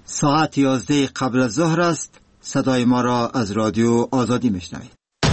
ساعت 11 قبل از ظهر است. صدای ما را از رادیو آزادی میشنوید.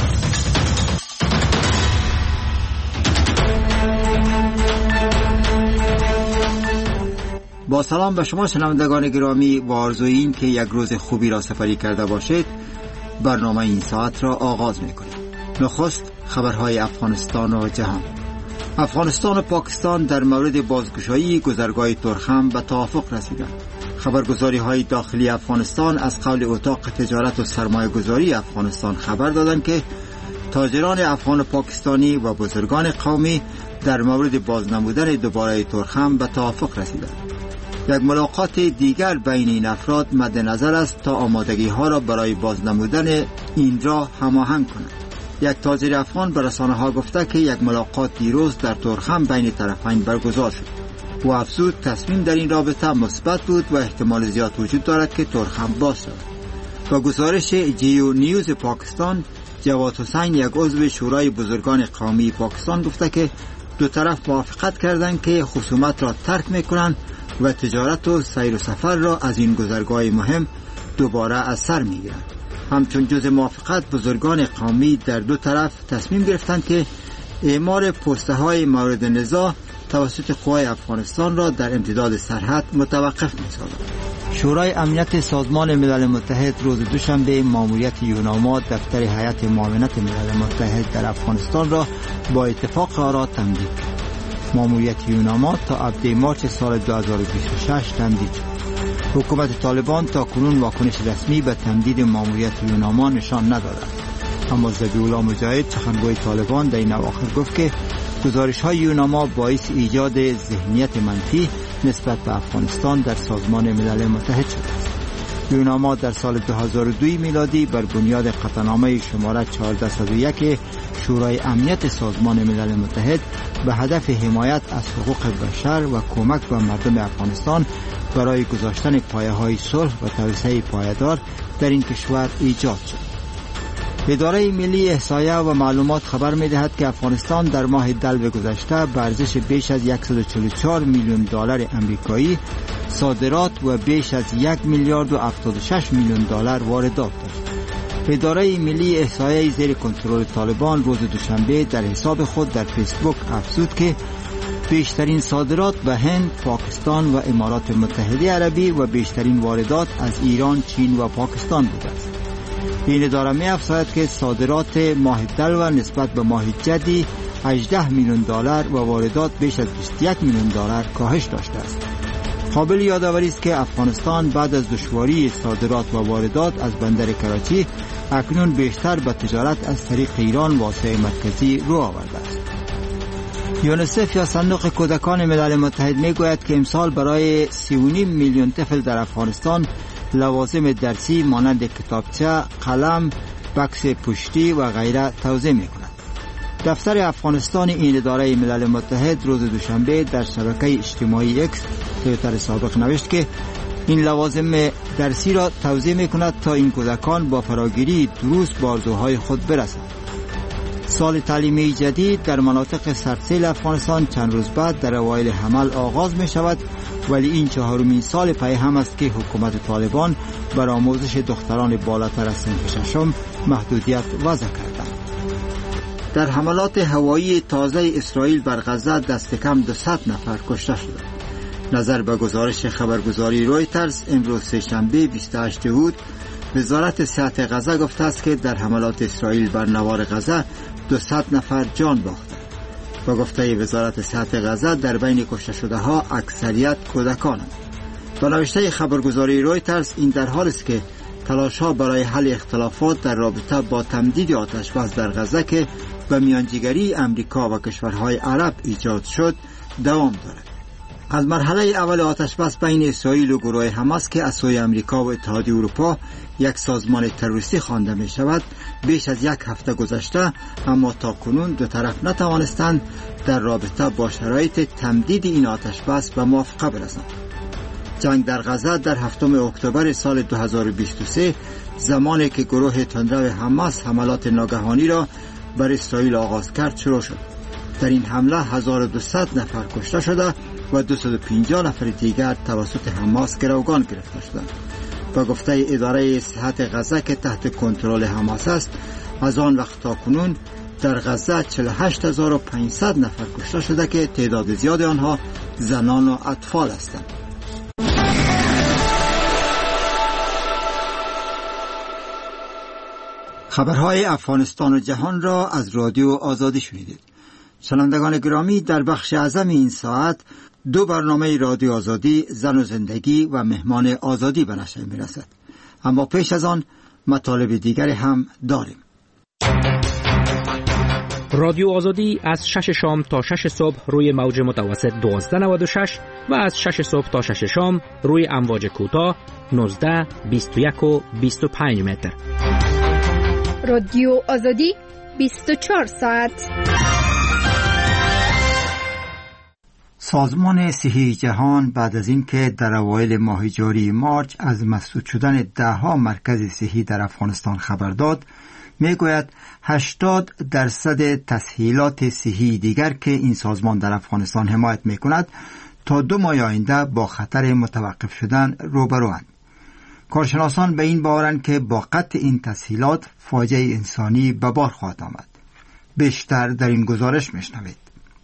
با سلام به شما شنوندگان گرامی و آرزوی این که یک روز خوبی را سپری کرده باشید. برنامه این ساعت را آغاز میکنیم. نخست خبرهای افغانستان و جهان. افغانستان و پاکستان در مورد بازگشایی گذرگاه تورخم به توافق رسیدند. خبرگزاری‌های داخلی افغانستان از قول اتاق تجارت و سرمایه‌گذاری افغانستان خبر دادند که تاجران افغان و پاکستانی و بزرگان قومی در مورد بازنمودن دوباره تورخم به توافق رسیدند. یک ملاقات دیگر بین این افراد مد نظر است تا آمادگی‌ها را برای بازنمودن این را هماهنگ کنند. یک تاجر افغان به رسانه‌ها گفته که یک ملاقات دیروز در تورخم بین طرفین برگزار شد و افزود تصمیم در این رابطه مثبت بود و احتمال زیاد وجود دارد که تورخم باز شود. با گزارش جیو نیوز پاکستان، جواد حسین یک عضو شورای بزرگان قومی پاکستان گفته که دو طرف موافقت کردند که خصومت را ترک می‌کنند و تجارت و سیر و سفر را از این گذرگاه مهم دوباره از سر می‌گیرند. همچون جز موافقت بزرگان قومی در دو طرف تصمیم گرفتند که اعمار پسته‌های مورد نزاع توسط قوای افغانستان را در امتداد سرحد متوقف می‌سازند. شورای امنیت سازمان ملل متحد روز دوشنبه ماموریت یوناما دفتر هیئت معاونت ملل متحد در افغانستان را با اتفاق آرا تمدید کرد. ماموریت یوناما تا ابد مارچ سال 2026 تمدید شد. حکومت طالبان تا کنون واکنش رسمی به تمدید ماموریت یوناما نشان نداده، اما ذبیح‌الله مجاهد سخنگوی طالبان در این اواخر گفت که گزارش‌های یوناما باعث ایجاد ذهنیت منفی نسبت به افغانستان در سازمان ملل متحد شده است. یوناما در سال 2002 میلادی بر بنیاد قطعنامه شماره 1401 شورای امنیت سازمان ملل متحد به هدف حمایت از حقوق بشر و کمک به مردم افغانستان برای گذاشتن پایه‌های صلح و توسعه پایدار در این کشور ایجاد شد. اداره ملی احصایه و معلومات خبر می‌دهد که افغانستان در ماه دلو گذشته به ارزش بیش از 144 میلیون دلار آمریکایی صادرات و بیش از 1 میلیارد و 76 میلیون دلار واردات داشت. اداره ملی احصایه زیر کنترل طالبان روز دوشنبه در حساب خود در فیسبوک افزود که بیشترین صادرات به هند، پاکستان و امارات متحده عربی و بیشترین واردات از ایران، چین و پاکستان بوده است. این اداره می افزاید که صادرات ماه دلو نسبت به ماه جدی 18 میلیون دلار و واردات بیش از 21 میلیون دلار کاهش داشته است. قابل یادآوری است که افغانستان بعد از دشواری صادرات و واردات از بندر کراچی اکنون بیشتر به تجارت از طریق ایران و آسیای مرکزی رو آورده است. یونیسف یا صندوق کودکان ملل متحد می گوید که امسال برای 3.5 میلیون طفل در افغانستان لوازم درسی مانند کتابچه، قلم، بکس پشتی و غیره توزیع می کند. دفتر افغانستان این اداره ملل متحد روز دوشنبه در شبکه اجتماعی اکس توییتر سابق نوشت که این لوازم درسی را توزیع می کند تا این کودکان با فراگیری دروس به آرزوهای خود برسند. سال تعلیمی جدید در مناطق سردسیل افغانستان چند روز بعد در اوایل حمل آغاز می شود، ولی این 4مین سال پی هم است که حکومت طالبان بر آموزش دختران بالاتر از صنف ششم محدودیت وضع کرده. در حملات هوایی تازه اسرائیل بر غزه دست کم 200 نفر کشته شدند. نظر به گزارش خبرگزاری رویترز امروز سه‌شنبه 28 اوت، وزارت صحت غزه گفته است که در حملات اسرائیل بر نوار غزه 200 نفر جان باختند. با گفته وزارت صحت غزه در بین کشته شده ها اکثریت کودکانند. با نوشته خبرگزاری رویترز این در حال است که تلاش ها برای حل اختلافات در رابطه با تمدید آتش بس در غزه که به میانجیگری امریکا و کشورهای عرب ایجاد شد دوام دارد. از مرحله اول آتش بس بین اسرائیل و گروه حماس که از سوی امریکا و اتحادیه اروپا یک سازمان تروریستی خوانده می شود بیش از یک هفته گذشته، اما تا کنون دو طرف نتوانستند در رابطه با شرایط تمدید این آتش بس به موافقه برسند. جنگ در غزه در 7 اکتبر سال 2023 زمانی که گروه تندرو حماس حملات ناگهانی را بر اسرائیل آغاز کرد شروع شد. در این حمله 1200 نفر کشته شده و 250 نفر دیگر توسط حماس گروگان گرفته شدند. با گفته اداره صحت غزه که تحت کنترل حماس است، از آن وقت تا کنون در غزه 48500 نفر کشته شده که تعداد زیاد آنها زنان و اطفال هستند. خبرهای افغانستان و جهان را از رادیو آزادی شنیدید. شنوندگان گرامی، در بخش اعظم این ساعت 2 برنامه رادیو آزادی، زن و زندگی و مهمان آزادی به نشر می‌رسد. اما پیش از آن مطالب دیگری هم داریم. رادیو آزادی از 6 شام تا 6 صبح روی موج متوسط 1296 و از 6 صبح تا 6 شام روی امواج کوتاه 19، 21 و 25 متر. رادیو آزادی 24 ساعت. سازمان صحی جهان بعد از اینکه در اوایل ماه جاری مارچ از مسدود شدن 10 مرکز صحی در افغانستان خبر داد، میگوید 80% تسهیلات صحی دیگر که این سازمان در افغانستان حمایت میکند تا 2 ماه آینده با خطر متوقف شدن روبروند. کارشناسان به این باورند که با قطع این تسهیلات فاجعه انسانی به بار خواهد آمد. بیشتر در این گزارش میشنوید.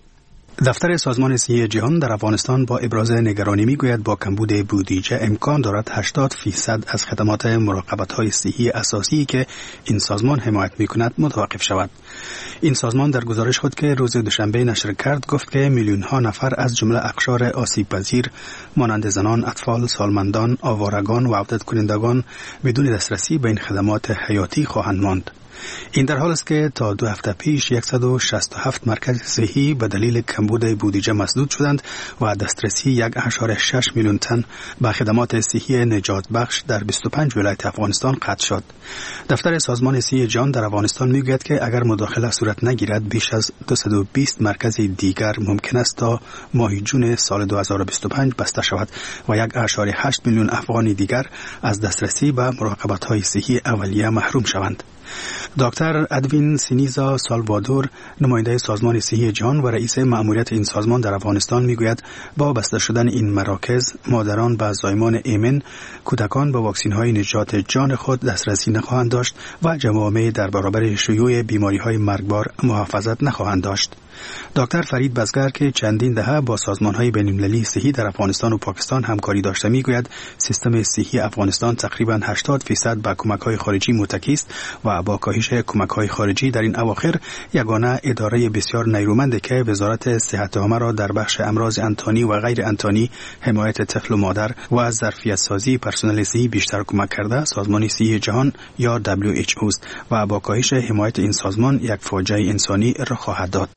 دفتر سازمان صحی جهان در افغانستان با ابراز نگرانی میگوید با کمبود بودجه امکان دارد 80% از خدمات مراقبت‌های صحی اساسی که این سازمان حمایت میکند متوقف شود. این سازمان در گزارش خود که روز دوشنبه نشر کرد گفت که میلیون‌ها نفر از جمله اقشار آسیب‌پذیر مانند زنان، اطفال، سالمندان، آوارگان و عودت کنندگان بدون دسترسی به این خدمات حیاتی خواهند ماند. این در حال است که تا 2 هفته پیش 167 مرکز صحی به دلیل کمبود بودجه مسدود شدند و دسترسی 1.6 میلیون تن به خدمات صحی نجات بخش در 25 ولایت افغانستان قطع شد. دفتر سازمان صحی جهان در افغانستان میگوید که اگر مداخله صورت نگیرد بیش از 220 مرکز دیگر ممکن است تا ماه جون سال 2025 بسته شود و 1.8 میلیون افغانی دیگر از دسترسی به مراقبت‌های صحی اولیه محروم شوند. دکتر ادوین سینیزا سالوادور، نماینده سازمان صحی جهان و رئیس مأموریت این سازمان در افغانستان میگوید با بسته شدن این مراکز مادران به زایمان ایمن، کودکان به واکسین‌های نجات جان خود دسترسی نخواهند داشت و جوامع در برابر شیوع بیماری‌های مرگبار محافظت نخواهند داشت. دکتر فرید بزگر که چندین دهه با سازمان‌های بین‌المللی صحی در افغانستان و پاکستان همکاری داشته میگوید سیستم صحی افغانستان تقریباً 80% به کمک‌های خارجی متکی است و با کاهش کمک‌های خارجی در این اواخر یگانه اداره بسیار نیرومند که وزارت صحت عامه را در بخش امراض انتانی و غیر انتانی، حمایت طفل و مادر و ظرفیت سازی پرسنل صحی بیشتر کمک کرده سازمان صحی جهان یا WHO است و با کاهش حمایت این سازمان یک فاجعه انسانی رخ خواهد داد.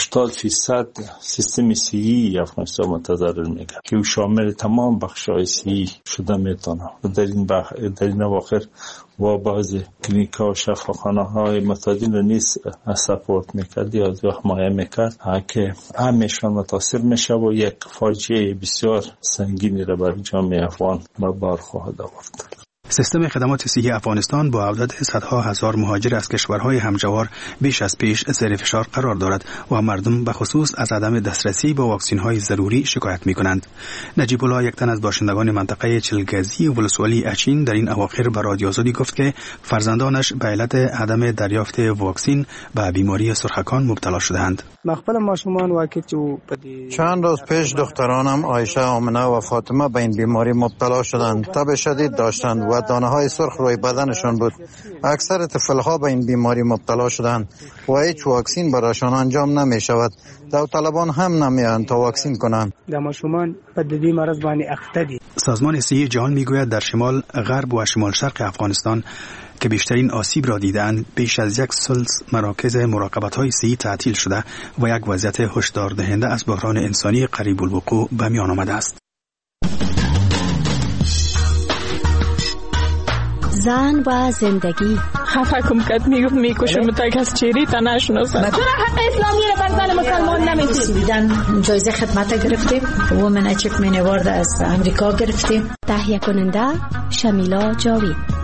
80% سیستم صحی افغانستان متضرر میگه که شامل تمام بخش‌های صحی شده میتونه. در این اواخر و بعضی کلینیک‌ها و شفاخانه‌های متعدد رو نیز سپورت میکرد یا حمایت میکرد که همشون متاثر میشه و یک فاجعه بسیار سنگینی را بر جامعه افغان به بار خواهد آورد. سیستم خدمات صحی افغانستان با عودت صدها هزار مهاجر از کشورهای همجوار بیش از پیش زیر فشار قرار دارد و مردم به خصوص از عدم دسترسی به واکسین‌های ضروری شکایت می‌کنند. نجیب الله، یک تن از باشندگان منطقه چلگزی و ولسوالی اچین، در این اواخر به رادیو آزادی گفت که فرزندانش به علت عدم دریافت واکسین به بیماری سرخکان مبتلا شده‌اند. چند روز پیش دخترانم عایشه، آمنه و فاطمه به این بیماری مبتلا شدند. تب شدید داشتند و دانه‌های سرخ روی بدنشان بود. اکثر طفل‌ها به این بیماری مبتلا شدند و هیچ واکسین برایشان انجام نمی‌شود. داوطلبان هم نمی‌آیند تا واکسین کنند. سازمان صحی جهان میگوید در شمال، غرب و شمال شرق افغانستان که بیشترین آسیب را دیدند، بیش از 1/3 مراکز مراقبت‌های صحی تعطیل شده و یک وضعیت هشدار دهنده از بحران انسانی قریب الوقوع به میان آمده است. زن و زندگی. خفکم کد میکشم تا کس چیری تا نشناسم. چرا حق اسلامی را بر زن مسلمان نمیدید؟ جایزه خدمت گرفتیم. وومن اچیومنت اوارد از امریکا گرفتیم. تهیه کننده شمیلا جاوید.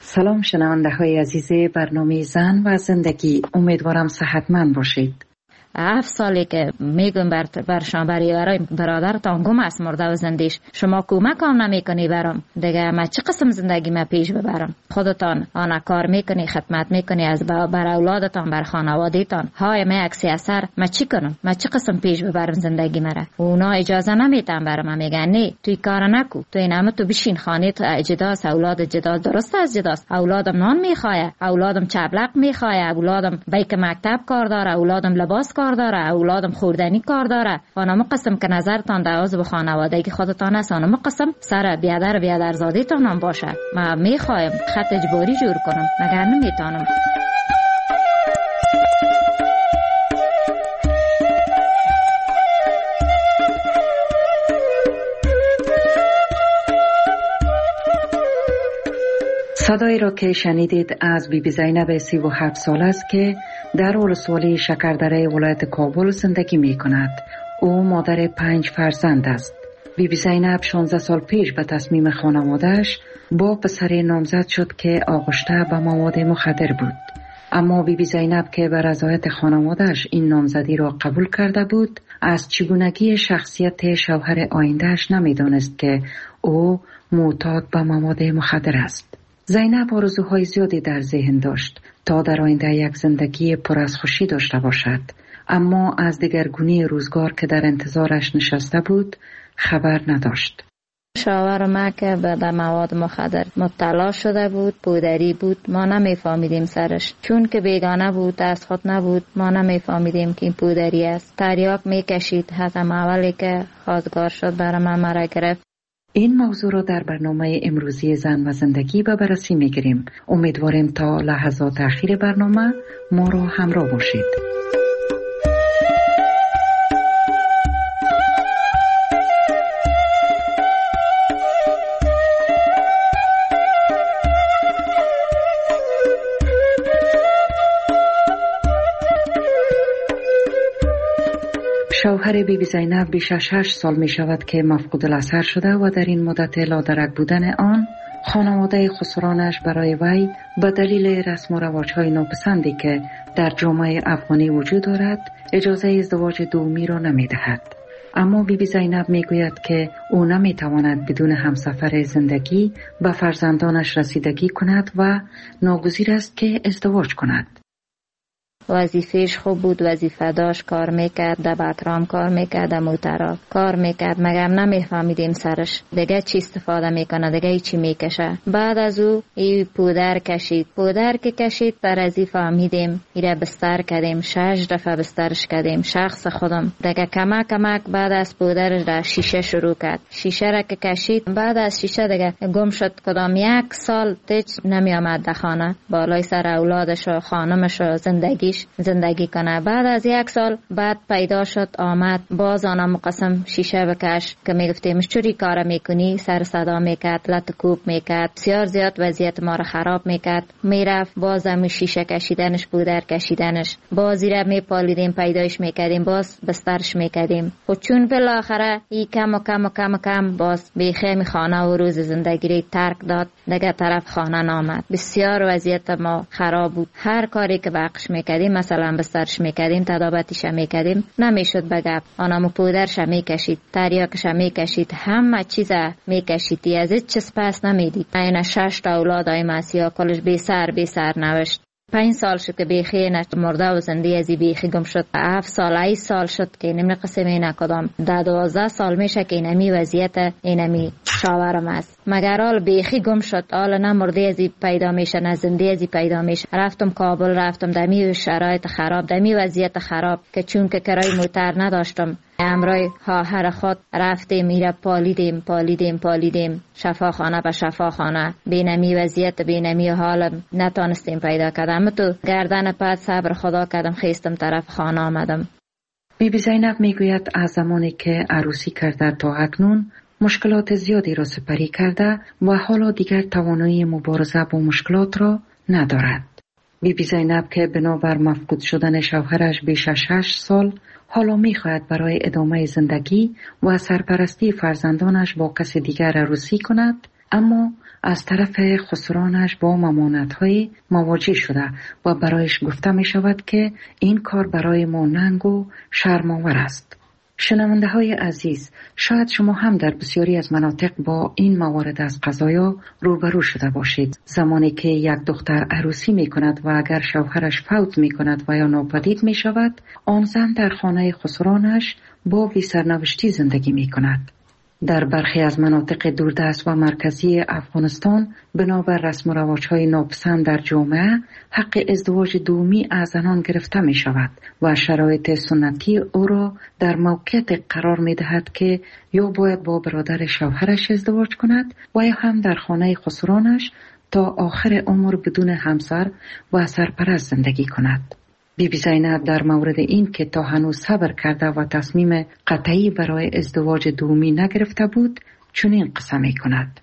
سلام شنونده های عزیز برنامه زن و زندگی، امیدوارم صحتمند باشید. 7 سالی که میگم برشان برای برادرتان گم است مرده و زندیش، شما کمک هم نمیکنی برام دیگه. من چه قسم زندگی ما پیش ببرم؟ خودتان آن کار میکنی، خدمت میکنی از بر اولادتان، بر خانوادهتان. های من عکس اثر من چی کنم؟ من چه قسم پیش ببرم زندگی مرا؟ اونا اجازه نمیدن برام. میگن نه توی کار نکو، توی نام تو بشین خانه تو جداست، اولاد جداست. درست از جداست. اولادم نان میخواه، اولادم چبلق میخواه، اولادم بیک مکتب کار داره، اولادم لباس کار داره، اولادم خوردنی کار داره. خانم قسم که نظرتان در عضو خانوادگی خودتان است، خانم قسم سر بیادر زادیتان هم باشه. من میخوایم خط اجباری جور کنم، مگر نمیتونم. صدایی را که شنیدید از بیبی زینب 37 سال است که در ولسوالی شکردره ولایت کابل زندگی می کند. او مادر 5 فرزند است. بیبی زینب 16 سال پیش به تصمیم خانواده‌اش با پسری نامزد شد که آغشته به مواد مخدر بود. اما بیبی زینب که به رضایت خانواده‌اش این نامزدی را قبول کرده بود، از چگونگی شخصیت شوهر آینده‌اش نمی‌دانست که او معتاد به مواد مخدر است. زینب آرزوهای زیادی در ذهن داشت تا در آینده یک زندگی پر از خوشی داشته باشد، اما از دگرگونی روزگار که در انتظارش نشسته بود خبر نداشت. شوهر ما که به مواد مخدر مبتلا شده بود، پودری بود، ما نمیفهمیدیم سرش، چون که بیگانه بود، دست خود نبود، ما نمیفهمیدیم که این پودری است. تریاک میکشید، حتی اولی که خواستگار شد برای من مرا گرفت. این موضوع را در برنامه امروزی زن و زندگی به بررسی میگیریم. امیدواریم تا لحظات اخیر برنامه ما را همراه باشید. شوهر بیبی زینب بیش از 6 سال می شود که مفقود الاثر شده و در این مدت لادرک بودن آن خانواده خسرانش برای وی به دلیل رسم و رواج‌های ناپسندی که در جامعه افغانی وجود دارد اجازه ازدواج دومی را نمی دهد. اما بیبی زینب می گوید که او نمی تواند بدون همسفر زندگی به فرزندانش رسیدگی کند و ناگزیر است که ازدواج کند. وظیفهش خوب بود، وظیفه داشت، کار میکرد، در بطرام کار میکرد، در موترا کار میکرد، مگم نمیفهمیدیم سرش دیگه چی استفاده میکنه، دیگه چی میکشه. بعد از او ای پودر که کشید در ازی فهمیدیم، ایره بستر کردیم، 6 دفعه بسترش کردیم. شخص خودم دیگه کمک بعد از پودرش در شیشه شروع کرد. شیشه را که کشید، بعد از شیشه دیگه گم شد. کدام 1 سال تیچ نمی آمد در خانه، بالای سر اولادش و خانمش و زندگی کنه. بعد از 1 سال بعد پیدا شد، آمد، باز آنم قسم شیشه بکش که میگفتیم چوری کار میکنی، سر صدا میکرد، لط کوب میکرد، بسیار زیاد وضعیت ما را خراب میکرد. میرفت بازم شیشه کشیدنش، پودر کشیدنش، بازی را میپالیدیم، پیدایش میکردیم، باز بسترش میکردیم. خود چون بالاخره ای کم باز بیخیم خانه و روز زندگی را ترک داد، دیگه طرف خانه نامد. بسیار وضعیت ما خراب بود. هر کاری که بقش میکردیم، مثلا بسترش میکردیم، تدابتش میکردیم، نمیشد بگب. آنمو پودرش میکشید، تریاکش میکشید، همه چیز میکشید، از هیچ چیز پس نمیدید. این 6 تا اولاد های مسیحا کلش بی سر نوشت. 5 سال شد که بیخی مرده و زنده ازی بیخی گم شد. 7 سال شد که نمی قسمی نکدام. 12 سال میشه که اینمی وضعیت اینمی شاورم است. مگر آل بیخی گم شد، آل نه مرده ازی پیدا میشه نه زنده ازی پیدا میشه. رفتم کابل، رفتم دمی شرایط خراب، دمی وضعیت خراب که چون که کرای موتر نداشتم، امرای خواهر خود رفتیم، میره پالیدیم شفاخانه به شفاخانه. بینمی وضعیت، بینمی حال نتانستیم پیدا کردم. تو گردن پد صبر خدا کردم، خیستم طرف خانه آمدم. بیبی زینب میگوید از زمانی که عروسی کرده تا اکنون مشکلات زیادی را سپری کرده و حالا دیگر توانایی مبارزه با مشکلات را ندارد. بیبی زینب که بنابر مفقود شدن شوهرش بیش از 6 سال حالا میخواهد برای ادامه زندگی و سرپرستی فرزندانش با کسی دیگر عروسی کند، اما از طرف خسرانش با ممانعت‌های مواجه شده و برایش گفته می شود که این کار برای ما ننگ و شرم‌آور است. شنونده های عزیز، شاید شما هم در بسیاری از مناطق با این موارد از قضایا روبرو شده باشید. زمانی که یک دختر عروسی می کند و اگر شوهرش فوت می کند و یا ناپدید می شود، آن زن در خانه خسرانش با بی سرنوشتی زندگی می کند. در برخی از مناطق دوردست و مرکزی افغانستان بنابر رسم و رواج‌های ناپسند در جامعه حق ازدواج دومی از زنان گرفته می شود و شرایط سنتی او را در موقعیت قرار می دهد که یا باید با برادر شوهرش ازدواج کند و یا هم در خانه خسرانش تا آخر عمر بدون همسر و سرپرست زندگی کند. بیبی زینب در مورد این که تا هنوز صبر کرده و تصمیم قطعی برای ازدواج دومی نگرفته بود چنین قصه می کند.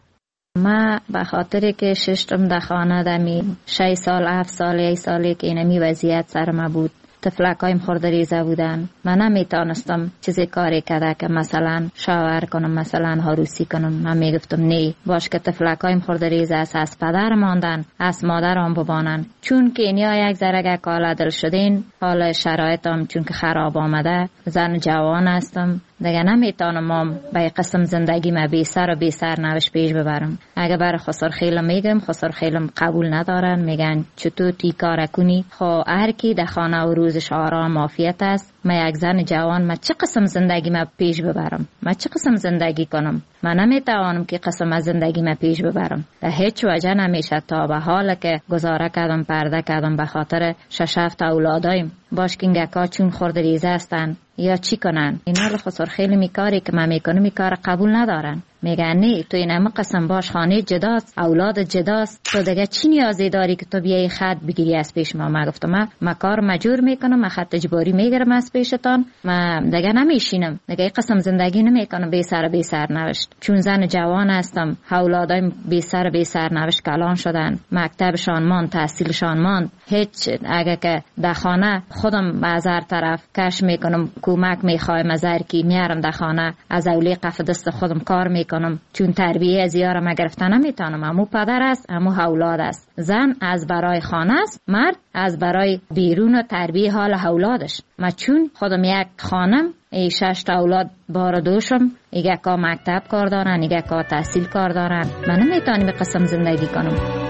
ما به خاطر که ششتم در خانه دمی 6 سال 7 سال 1 سالی که اینمی وضعیت سر ما بود، طفلکایم خورده ریزه بودن، من نمیتونستم چیزی کاری کرده که مثلا شاور کنم، مثلا عروسی کنم. من میگفتم نه، باش که طفلکایم خورده ریزه است، از پدر ماندن، از مادرم ببانن، چون که اینیا یک ذره کالا دل شدین، حال شرایطم چون که خراب آمده، زن جوان هستم، دیگه نمیتونم به قسم زندگی ما بی سر و بی سر نوش پیش ببرم. اگه بر خسر خیلم میگم، خسر خیلم قبول ندارن، میگن چطور تی کار کنی؟ خو هر کی در خانه و روزش آرام عافیت است. من یک زن جوان، من چه قسم زندگی ما پیش ببرم؟ من چه قسم زندگی کنم؟ من نمیتوانم که قسم از زندگی ما پیش ببرم. به هیچ وجه نمیشه. تا به حال که گزاره کردم، پرده کردم به خاطر 6-7 اولادایم، باش که اینگکا چون خورده ریزه هستن یا چی کنن. اینا رو خسر خیلی میکاری که من میکنم میکار قبول ندارن. میگن نه، تو این همه قسم باش، خانه جداست، اولاد جداست، تو دیگه چی نیازی داری که تو بیایی خط بگیری از پیش ما؟ من گفتم من کار مجبور میکنم، من خط اجباری میگیرم از پیشتان، من دیگه نمیشینم، دیگه قسم زندگی نمیکنم بی سر نوشت. چون زن جوان هستم، اولادایم بی سر نوشت کلان شدن، مکتبشان مان، تحصیلشان مان، هیچ. اگه که در خانه خودم از هر طرف کش میکنم، کمک میخوایم از هر کی، میارم در خانه از اولی قف دست خودم کار میکنم، چون تربیه از یارم گرفتن نمیتونم. امو پدر است، امو اولاد است. زن از برای خانه است، مرد از برای بیرون و تربیه حال اولادش. من چون خودم یک خانم، 6 تا اولاد بار دوشم، ایگه که مکتب کار دارن، ایگه که تحصیل کار دارن، من نمیتونم به قسم زندگی کنم.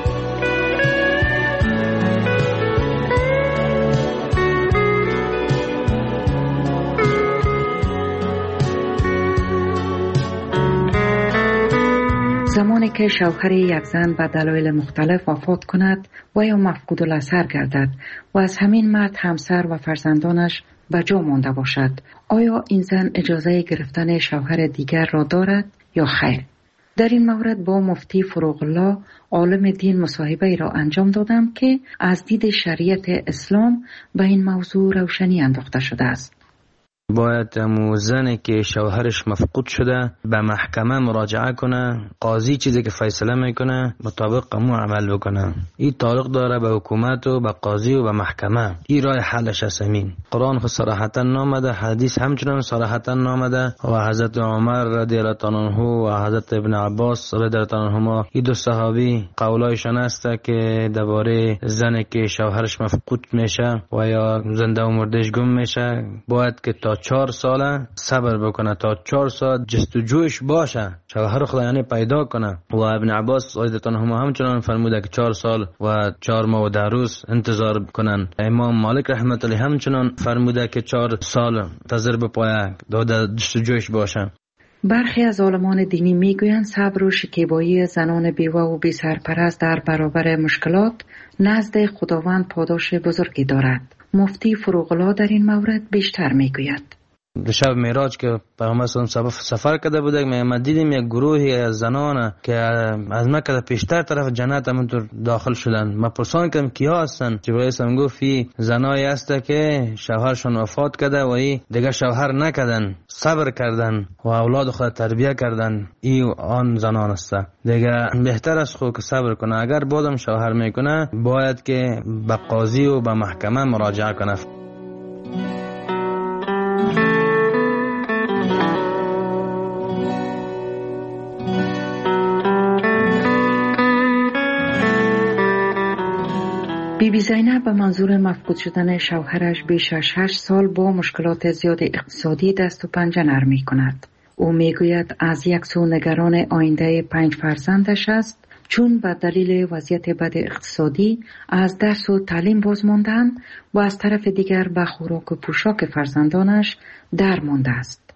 زمانی که شوهر یک زن به دلایل مختلف وفات کند و یا مفقود الاثر گردد و از همین مرد همسر و فرزندانش به جا مانده باشد، آیا این زن اجازه گرفتن شوهر دیگر را دارد یا خیر؟ در این مورد با مفتی فروغ الله عالم دین مصاحبه را انجام دادم که از دید شریعت اسلام به این موضوع روشنی انداخته شده است. باید زنی که شوهرش مفقود شده به محکمه مراجعه کنه، قاضی چیزی که فیصله میکنه مطابق امو عمل بکنه. این تعلق داره به حکومت و به قاضی و به محکمه. این راه حلش است. همین قرآن خود صراحتا نامده، حدیث همچنان صراحتا نامده و حضرت عمر رضی الله عنه و حضرت ابن عباس رضی الله عنهما، این دو صحابی قولایشان است که درباره زنی که شوهرش مفقود میشه و یا زنده و مردش گم میشه باید که تا 4 سال صبر بکنه، تا 4 سال جستجوش باشه، شوهر خدا یعنی پیدا کنه. و ابن عباس رضی الله عنهما همچنان فرموده که 4 سال و 4 ماه و 10 روز انتظار کنن. امام مالک رحمت الله همچنان فرموده که 4 سال انتظار بپاید تا جستجوش باشه. برخی از عالمان دینی میگویند صبر و شکیبایی زنان بیوه و بی سرپرست در برابر مشکلات نزد خداوند پاداش بزرگی دارد. مفتی فروغ الله در این مورد بیشتر میگوید. شب معراج که پیامبر سفر کرده بوده، ما دیدیم یک گروهی از زنان که از مکه در پیشتر طرف جنت همونطور داخل شدن. ما پرسان کردم کیا هستن؟ جبرئیل هم گفت این زنایی هست که شوهرشون وفات کرده و این دیگه شوهر نکردن، صبر کردن و اولاد خود تربیه کردن. این آن زنان است. دیگه بهتر است خود که صبر کنه. اگر بعدم شوهر میکنه باید که به قاضی و به محکمه مراجعه کنه. بیبی زینب به منظور مفقود شدن شوهرش بیش از 6 سال با مشکلات زیاد اقتصادی دست و پنجه نرم می‌کند. او میگوید از یک سو نگران آینده 5 فرزندش است، چون به دلیل وضعیت بد اقتصادی از درس و تعلیم باز ماندن و از طرف دیگر به خوراک و پوشاک فرزندانش در مانده است.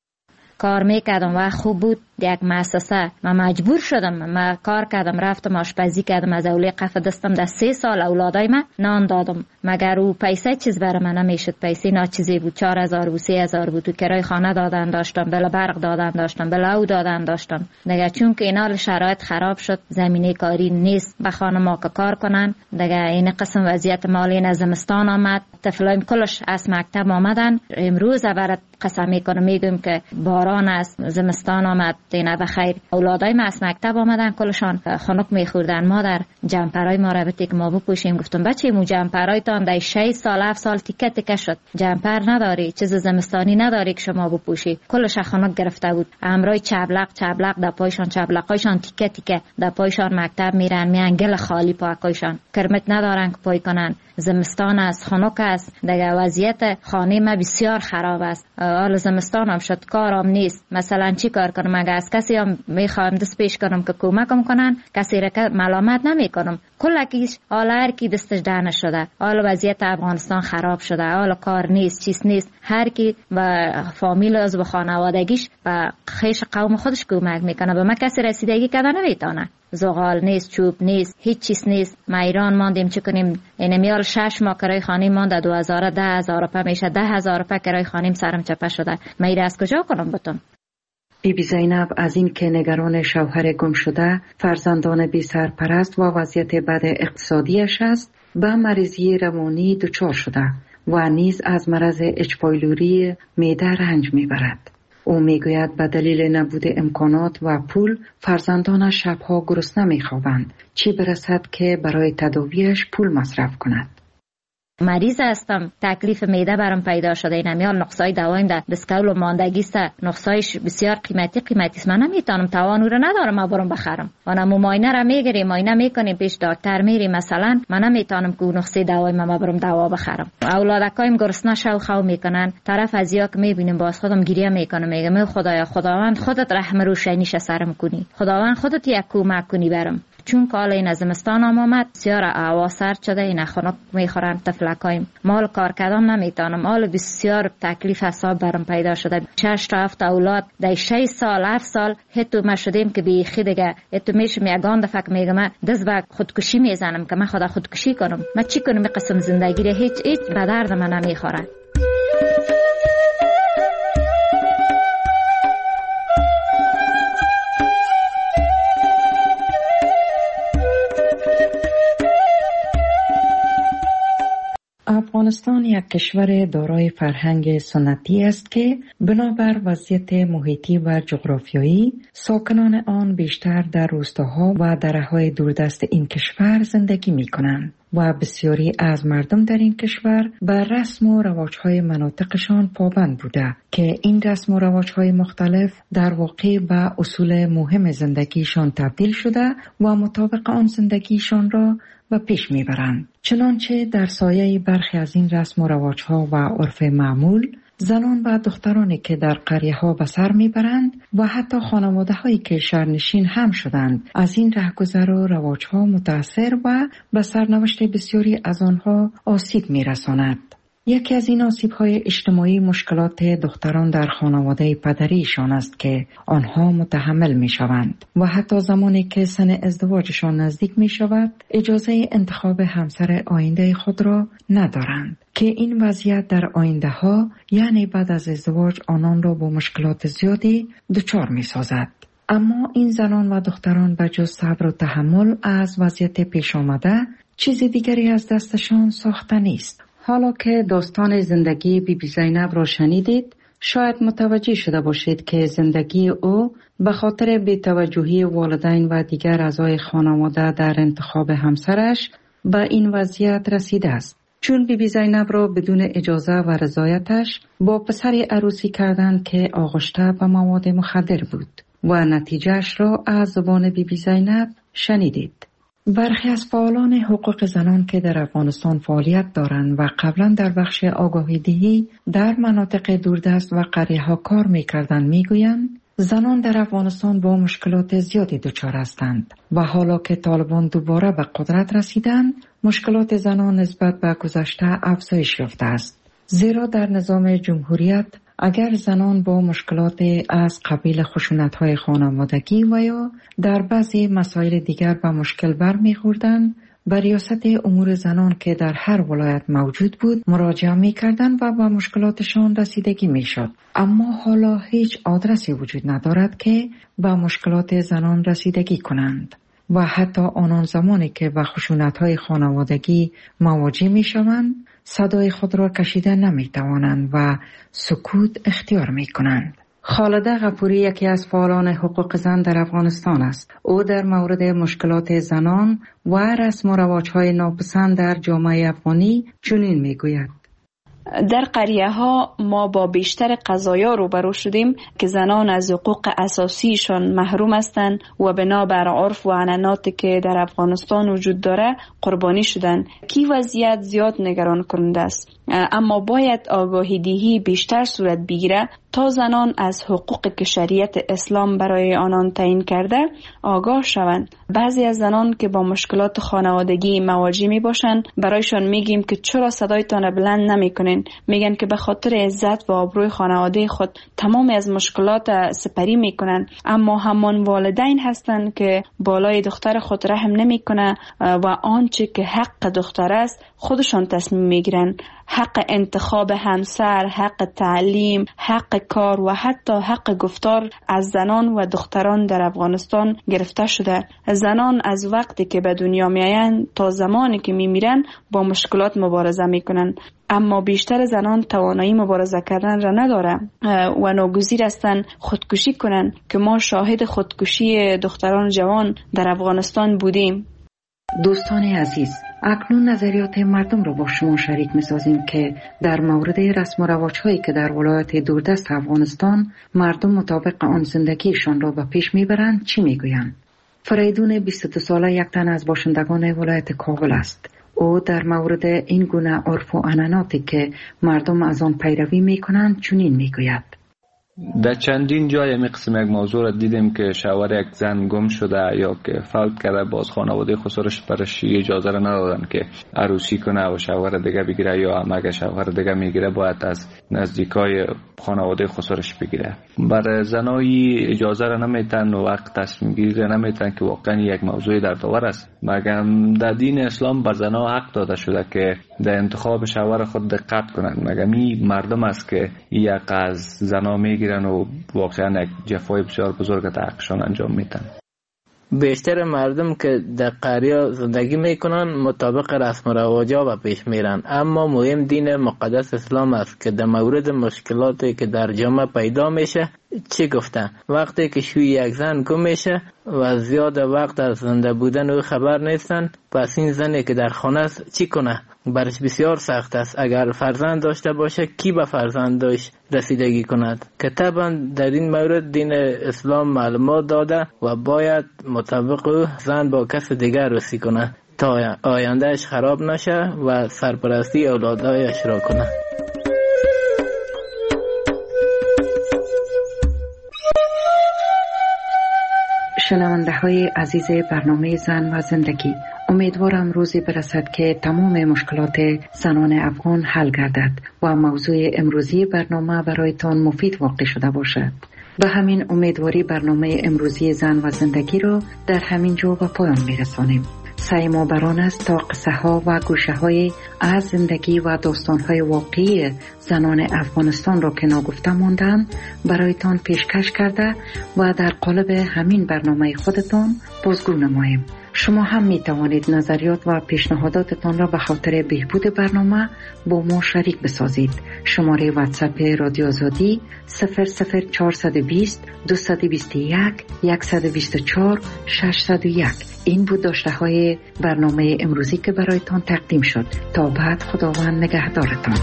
کار میکردم و خوب بود یک مؤسسه. من مجبور شدم، من کار کردم، رفتم آشپزی کردم، از اولی قفه دستم در 3 سال اولادای من نان دادم، مگر او پیسه چیز برای من نمیشد، پیسه ناچیزی بود، 4000 بود، 3000 بود، تو کرای خانه دادن داشتم، بلا برق دادن داشتم، بلا او دادن داشتم دیگه. چون که اینا شرایط خراب شد، زمینه کاری نیست به خانما که کار کنن دیگه. این قسم وضعیت مالی نظمستان آمد، طفلایم کلش از مکتب آمدن. امروز برات قسم میکنم میگم که باران است، زمستان آمد، دینا بخیر. اولادای ما از مکتب آمدن، کلشان خنک میخوردن. مادر جمپرای ما را بتی که ما بپوشیم. گفتم بچه مو جمپرای تان در 6 سال 7 سال تیکه تیکه شد، جمپر نداری، چیز زمستانی نداری که شما بپوشی. کلش خنک گرفته بود. امرای چبلق در پایشان، چبلقایشان تیکه تیکه در پایشان مکتب میرن، میان گل خالی پاکایشان، کرمت ندارن که پای کنن. زمستان است، خنک است دیگه. وضعیت خانه ما بسیار خراب است. حال زمستان هم شد، کارم نیست. مثلا چی کار کنم؟ اگه از کسی هم میخوام دست پیش کنم که کمکم کنن، کسی را که ملامت نمی کنم. کلکیش حالا هر کی دستش دهنه شده. حالا وضعیت افغانستان خراب شده، حالا کار نیست، چیز نیست. هر کی و فامیل از و خانوادگیش و خیش قوم خودش کمک میکنه. به ما کسی رسیدگی کرده نمیتونه. زغال نیست، چوب نیست، هیچ چیز نیست. ما ایران ماندیم، چه کنیم؟ این میال 6 ماه کرای خانه مانده، 2000 10000 روپیه میشه، 10000 روپیه کرای خانه سرم چپه شده. ما ایره از کجا کنم بتون؟ بیبی زینب از این که نگران شوهر گم شده، فرزندان بی سرپرست و وضعیت بد اقتصادیش است، به مریضی روانی دچار شده و نیز از مرض اچ پایلوری معده رنج میبرد. او میگوید به دلیل نبود امکانات و پول فرزندانش شبها گرسنه میخوابند، چی برسد که برای تداویش پول مصرف کند. مریض هستم، تکلیف معده برام پیدا شده. این میال نقصای دوایم در دسکول و ماندگی است، نقصایش بسیار قیمتی است. من نمیتونم، توان او رو ندارم ما برام بخرم. انا معاینه را میگیریم، معاینه میکنیم، پیش دکتر میریم. مثلا من نمیتونم که نقصه دوایم ما برام دوا بخرم. اولادکایم گرسنه شو خو میکنن، طرف از یا که میبینیم باز خودم گریه میکنم، میگم خدایا، خداوند خودت رحم روشنیش سرم کنی، خداوند خودت یک کمک کنی برام. چون که حالا این زمستان هم آمد، بسیار هوا سرد شده، این خنک میخورن طفلکایم. مال کار کردم نمیتونم، حالا بسیار تکلیف حساب برام پیدا شده. 6 تا 7 اولاد در 6 سال 7 سال هتو ما شدیم که بیخی دیگه هتو میشم یگان دفعه میگم دست به خودکشی میزنم که من خدا خودکشی کنم. من چی کنم؟ این قسم زندگی رو هیچ به درد من نمیخوره. افغانستان یک کشور دارای فرهنگ سنتی است که بنابر وضعیت محیطی و جغرافیایی ساکنان آن بیشتر در روستاها و دره‌های دوردست این کشور زندگی می‌کنند و بسیاری از مردم در این کشور بر رسم و رواج‌های مناطقشان پابند بوده که این رسم و رواج‌های مختلف در واقع به اصول مهم زندگیشان تبدیل شده و مطابق آن زندگیشان را و پیش میبرند. چنانچه در سایه برخی از این رسم و رواج‌ها و عرف معمول، زنان و دخترانی که در قریه‌ها به سر میبرند و حتی خانواده‌هایی که شهرنشین هم شدند از این رهگذر و رواج‌ها متأثر و به سرنوشت بسیاری از آنها آسیب میرساند. یکی از این آسیب‌های اجتماعی مشکلات دختران در خانواده پدریشان است که آنها متحمل می‌شوند و حتی زمانی که سن ازدواجشان نزدیک می‌شود اجازه انتخاب همسر آینده خود را ندارند که این وضعیت در آینده‌ها یعنی بعد از ازدواج آنان را با مشکلات زیادی دچار می‌سازد. اما این زنان و دختران به جز صبر و تحمل از وضعیت پیش آمده چیز دیگری از دستشان ساخته نیست. حالا که داستان زندگی بیبی زینب را شنیدید، شاید متوجه شده باشید که زندگی او به خاطر بی‌توجهی والدین و دیگر اعضای خانواده در انتخاب همسرش به این وضعیت رسیده است. چون بیبی زینب را بدون اجازه و رضایتش با پسری عروسی کردند که آغشته به مواد مخدر بود و نتیجهش را از زبان بیبی زینب شنیدید. برخی از فعالان حقوق زنان که در افغانستان فعالیت دارند و قبلا در بخش آگاهی دهی در مناطق دوردست و قریه‌ها کار می‌کردند می‌گویند زنان در افغانستان با مشکلات زیادی دچار هستند و حالا که طالبان دوباره به قدرت رسیدند مشکلات زنان نسبت به گذشته افزایش یافته است. زیرا در نظام جمهوریت اگر زنان با مشکلات از قبیل خشونت‌های خانوادگی و یا در بعضی مسائل دیگر به مشکل برمی‌خوردند، به ریاست امور زنان که در هر ولایت موجود بود مراجعه می‌کردند و به مشکلاتشان رسیدگی می‌شد. اما حالا هیچ آدرسی وجود ندارد که به مشکلات زنان رسیدگی کنند و حتی آنان زمانی که به خشونت‌های خانوادگی مواجه می‌شوند صدای خود را کشیده نمی‌توانند و سکوت اختیار می‌کنند. خالده غفوری یکی از فعالان حقوق زن در افغانستان است. او در مورد مشکلات زنان و رسم و رواج‌های ناپسند در جامعه افغانی چنین می‌گوید: در قریه ها ما با بیشتر قضایا روبرو شدیم که زنان از حقوق اساسیشان محروم هستند و بنابر عرف و عنعناتی که در افغانستان وجود داره قربانی شدند. کی وضعیت زیاد نگران کننده است. اما باید آگاهی دهی بیشتر صورت بگیره تا زنان از حقوق که شریعت اسلام برای آنان تعیین کرده آگاه شوند. بعضی از زنان که با مشکلات خانوادگی مواجه می باشند برایشان میگیم که چرا صدایتان بلند نمی کنین؟ میگن که به خاطر عزت و آبروی خانواده خود تمامی از مشکلات سپری میکنن. اما همان والدین هستند که بالای دختر خود رحم نمی کنه و آنچه که حق دختر است خودشان تصمیم میگیرن. حق انتخاب همسر، حق تعلیم، حق کار و حتی حق گفتار از زنان و دختران در افغانستان گرفته شده. زنان از وقتی که به دنیا میآیند تا زمانی که میمیرن با مشکلات مبارزه میکنن. اما بیشتر زنان توانایی مبارزه کردن را ندارند و ناگزیر هستند خودکشی کنند که ما شاهد خودکشی دختران جوان در افغانستان بودیم. دوستان عزیز، اکنون نظریات مردم را با شما شریک می‌سازیم که در مورد رسم و رواج‌هایی که در ولایت دوردست افغانستان مردم مطابق آن زندگیشان را به پیش می‌برند چی می‌گویند. فریدون 22 ساله یک تن از باشندگان ولایت کابل است. او در مورد این گونه عرف و عنعناتی که مردم از آن پیروی می‌کنند چنین می‌گوید: در چندین جای این قسم یک موضوع را دیدیم که شوهر یک زن گم شده یا که فوت کرده، باز خانواده خسرش برش اجازه را ندادن که عروسی کنه و شوهر دیگه بگیره، یا هم اگه شوهر دیگه میگیره باید از نزدیکای خانواده خسرش بگیره. برای زنایی اجازه را نمیتن و وقت تصمیم گیری را نمیتن که واقعا یک موضوع دردآور است. مگم در دین اسلام به زنها حق داده شده که در انتخاب شوهر خود دقت کنند. مگم این مردم است که یک از زنها میگیرن و واقعا یک جفای بسیار بزرگ در حقشان انجام میدن. بیشتر مردم که در قریه زندگی میکنن مطابق رسم و رواجا و پیش میرن، اما مهم دین مقدس اسلام است که در مورد مشکلاتی که در جامعه پیدا میشه چی گفتن. وقتی که شوی یک زن گم میشه و زیاد وقت از زنده بودن او خبر نیستن، پس این زنی که در خانه است چی کنه؟ برش بسیار سخت است. اگر فرزند داشته باشه کی به فرزندش رسیدگی کند؟ که طبعا در این مورد دین اسلام معلومات داده و باید مطابق او زن با کس دیگر رسی کنه تا آیندهش خراب نشه و سرپرستی اولادایش را کنه. شنونده های عزیز برنامه زن و زندگی، امیدوارم روزی برسد که تمام مشکلات زنان افغان حل گردد و موضوع امروزی برنامه برایتان مفید واقع شده باشد. به همین امیدواری برنامه امروزی زن و زندگی را در همین جا به پایان میرسانیم. سعی ما بران است تا قصه ها و گوشه های از زندگی و داستان های واقعی زنان افغانستان را که ناگفته ماندن برایتان پیشکش کرده و در قالب همین برنامه خودتان بازگو نماییم. شما هم می توانید نظریات و پیشنهاداتتان را به خاطر بهبود برنامه با ما شریک بسازید. شماره واتساپ رادیو آزادی 00420 221 124 601. این بود داشته های برنامه امروزی که برایتان تقدیم شد. تا بعد، خداوند نگهدارتان.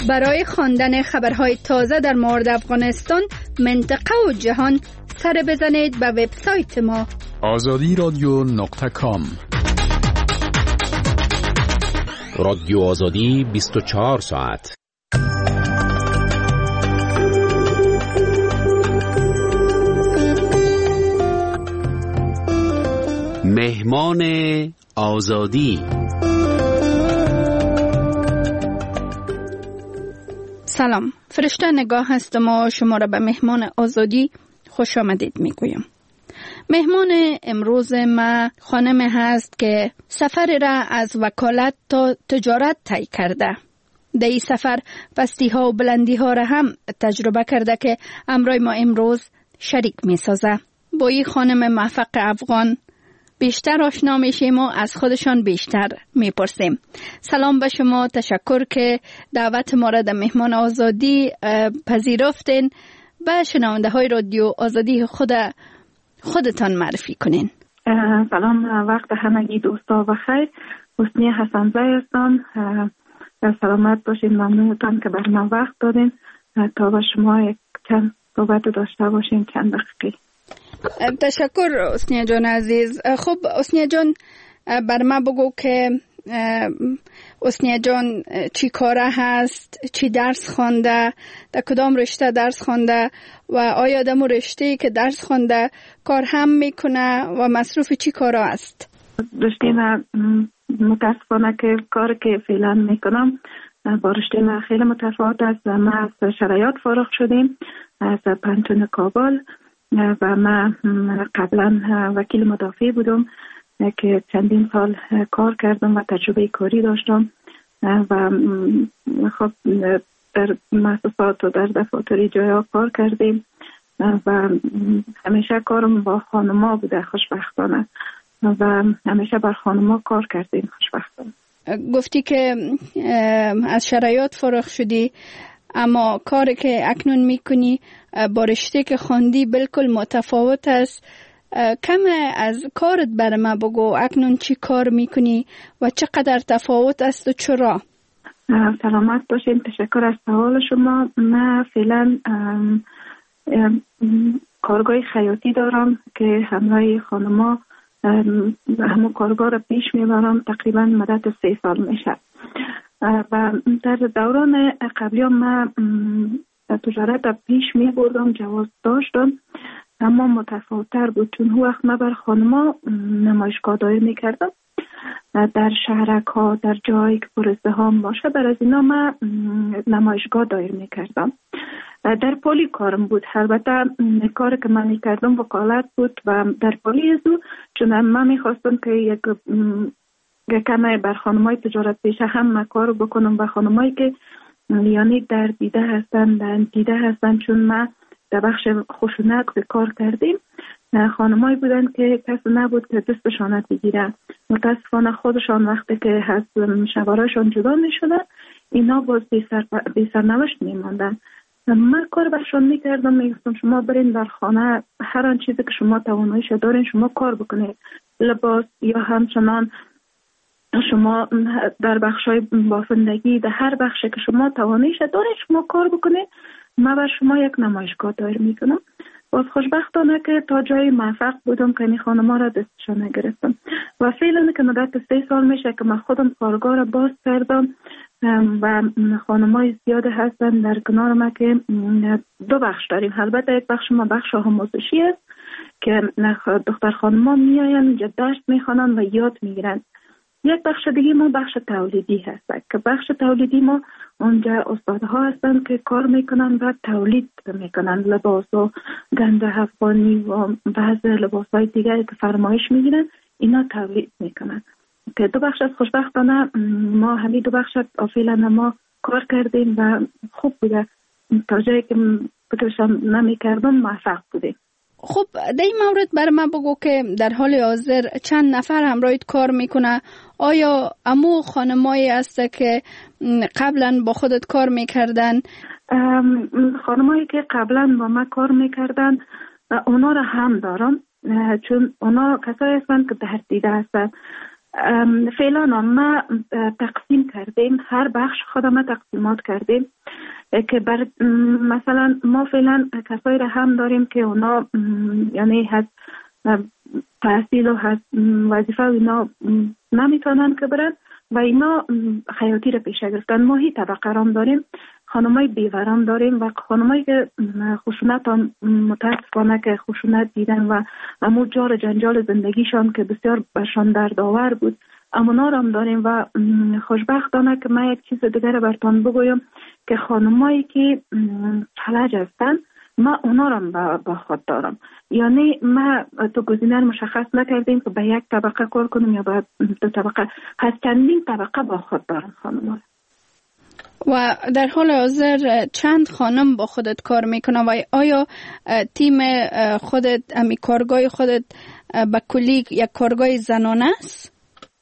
برای خواندن خبرهای تازه در مورد افغانستان، منطقه و جهان سر بزنید به وبسایت ما azadiradio.com. رادیو آزادی 24 ساعت. مهمان آزادی. سلام، فرشته نگاه هستم و شما را به مهمان آزادی خوش آمدید میگویم. مهمان امروز ما خانم هست که سفر را از وکالت تا تجارت طی کرده. در این سفر پستی ها و بلندی ها را هم تجربه کرده که امروز ما امروز شریک می سازه. با این خانم موفق افغان بیشتر آشنا میشیم و از خودشان بیشتر میپرسیم. سلام به شما، تشکر که دعوت ما را در مهمان آزادی پذیرفتین. به شنونده های رادیو آزادی خودتان معرفی کنین. سلام، وقت همگی دوستا بخیر. حسنی حسن‌زی هستم. سلامت باشین، ممنونتان که بر من وقت دادین تا با شما یک چند صحبت داشته باشیم چند دقیقه. تشکر حسنی جان عزیز. خب حسنی جان، بر ما بگو که حسنی جان چی کاره هست، چی درس خوانده، در کدام رشته درس خوانده و آیا در رشته که درس خوانده کار هم میکنه و مصروف چی کارا است؟ رشته من متاسفانه که کار که فعلا میکنم با رشته من خیلی متفاوت است. ما از شرایط فارغ شدیم از پانتون کابل و من قبلا وکیل مدافع بودم که چندین سال کار کردم و تجربه کاری داشتم و خب در مؤسسات و در دفاتر جایا کار کردیم و همیشه کارم با خانما بوده خوشبختانه و همیشه بر خانما کار کردیم خوشبختانه. گفتی که از شرایط فارغ شدی، اما کاری که اکنون میکنی با رشته که خوندی بالکل متفاوت است. کم از کارت بر ما بگو، اکنون چی کار میکنی و چقدر تفاوت است و چرا؟ سلامت باشین، تشکر از سوال شما. من فعلا کارگاه خیاطی دارم که همراه خانما همون کارگاه را پیش میبرم. تقریبا مدت 3 سال میشه و در دوران قبلی من تجارت را پیش میبردم، جواز داشتم، اما متفاوت‌تر بود چون هو وقت من بر خانما نمایشگاه دایر میکردم در شهرک ها، در جایی که پر ازدحام باشه. بر از اینا من نمایشگاه دایر میکردم. در پلی کارم بود. البته کاری که من میکردم وکالت بود و در پلی ازو چون من میخواستم که یک کمی بر خانمای تجارت پیشه هم کار بکنم و خانمایی که یعنی در دیده هستن، در دیده هستن، چون من در بخش خشونت به کار کردیم. خانمایی بودن که کسی نبود که دستشان بگیره. متاسفانه خودشان وقتی که از شوهرشان جدا می شدن اینا باز بی سرنوشت می ماندن. من کار برشان می کردم، می گفتم شما برین در خانه هر آن چیزی که شما تواناییش دارین شما کار بکنید، لباس یا همچنان شما در بخشای بافندگی، در هر بخشی که شما تواناییش دارین شما کار بکنید. من بر شما یک نمایشگاه دایر میکنم. باز خوشبختانه که تا جای موفق بودم که این خانم‌ها را دستشان نگرفتم و فعلا که مدت 3 سال میشه که من خودم کارگاه را باز کردم و خانم‌های زیاد هستن در کنار ما که 2 بخش داریم. البته یک بخش ما بخش آموزشی است که دختر خانم‌ها میاین اینجا درس میخوانن و یاد میگیرن. یک بخش دیگه ما بخش تولیدی هست که بخش تولیدی ما اونجا استادها هستن که کار میکنن و تولید میکنن لباس و گنج افغانی و بعض لباسهای دیگری که فرمایش میگیرن اینا تولید میکنن که 2 بخش از خوشبختانه ما همین 2 بخش فعلا ما کار کردیم و خوب بوده. تا جایی که فکرشم نمیکردم موفق بودیم. خب در این مورد بر من بگو که در حال حاضر چند نفر همراهت کار میکنه؟ آیا امو خانمایی هست که قبلا با خودت کار میکردن؟ خانمایی که قبلا با من کار میکردن اونا را هم دارم چون اونا کسایی هستند که در دیده هستند. فعلا ما تقسیم کردیم، هر بخش خودم تقسیمات کردیم که مثلا ما فعلا کسایی را هم داریم که اونا یعنی از تحصیل و از وظیفه اینا نمیتونن که برن و اینا خیاطی را پیش گرفتن. ما هی طبقه رام داریم، خانمای بیورام داریم و خانمایی که خشونت متاسفانه که خشونت دیدن و امو جار جنجال زندگیشان که بسیار برشان دردآور بود امونا رام داریم. و خوشبختانه که من یک چیز دیگر براتون بگویم که خانمایی که فلج هستن ما اونا را با خود دارم، یعنی ما تو گزینه مشخص نکردیم که به یک طبقه کار کنیم یا به دو طبقه، هر چندین طبقه با خود دارم خانم. و در حال حاضر چند خانم با خودت کار میکنه و آیا تیم خودت امی کارگاه خودت به کلی یک کارگاه زنانه است؟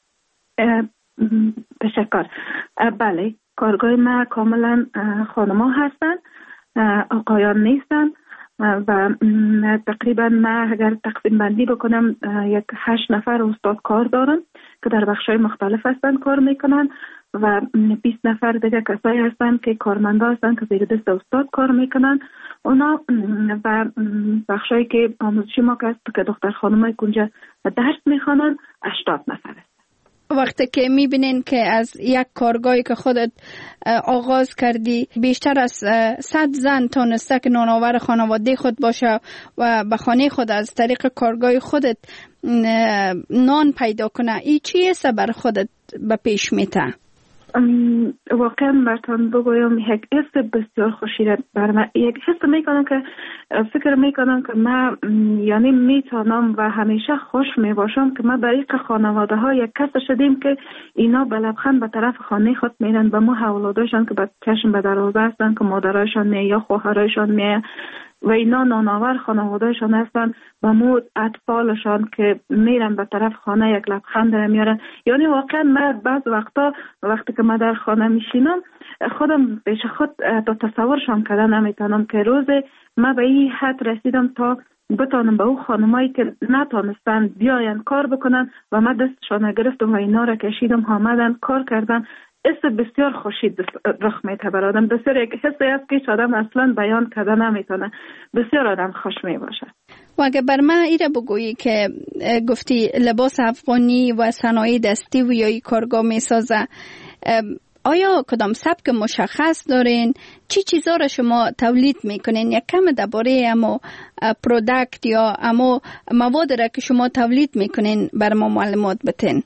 تشکر. بله، کارگاه ما کاملا خانما هستن، آقایان نیستن و تقریبا ما اگر تقسیم بندی بکنم 8 نفر استاد کار دارن که در بخش‌های مختلف هستن کار میکنن و 20 نفر دیگه کسایی هستن که کارمندا هستن که زیر دست استاد کار میکنن اونا و بخشایی که آموزشی ما که دختر خانمای کنجا درس میخوانن 80 نفر هستن. وقتی که میبینین که از یک کارگاهی که خودت آغاز کردی بیشتر از 100 زن تونسته که نانآور خانواده خود باشه و به خانه خود از طریق کارگاه خودت نان پیدا کنه، این چیه بر خودت به پیش میته؟ واقعا براتون بگویم یک حس بسیار خوشی بر من، یک حس میکنم که فکر میکنم که من یعنی میتونم و همیشه خوش میباشم که ما برای خانواده ها یک کس شدیم که اینا به لبخند به طرف خانه خود میرن، به ما اولاداشان که به چشم به دروازه هستن که مادرایشان می یا خواهرایشان می و اینا نانآور خانوادهشان هستن و مو اطفالشان که میرن به طرف خانه یک لبخند را میارن. یعنی واقعا من بعض وقتی که من در خانه میشینم خودم پیش خود تا تصورشان کردن نمیتونم که روز من به این حد رسیدم تا بتانم به او خانمایی که نتونستن بیاین کار بکنن و من دستشان گرفتم و اینا را کشیدم آمدن کار کردن. حس بسیار خوشی رخ میده برادم، بسیار یک حسی است که آدم اصلا بیان کرده نمیتونه، بسیار آدم خوش میباشه. و اگه بر من ایره بگویی که گفتی لباس افغانی و صنایع دستی و یا کارگاه میسازه، آیا کدام سبک مشخص دارین؟ چی چیزا را شما تولید میکنین؟ یک کم درباره امو پروداکت یا امو مواد را که شما تولید میکنین بر ما معلومات بتین.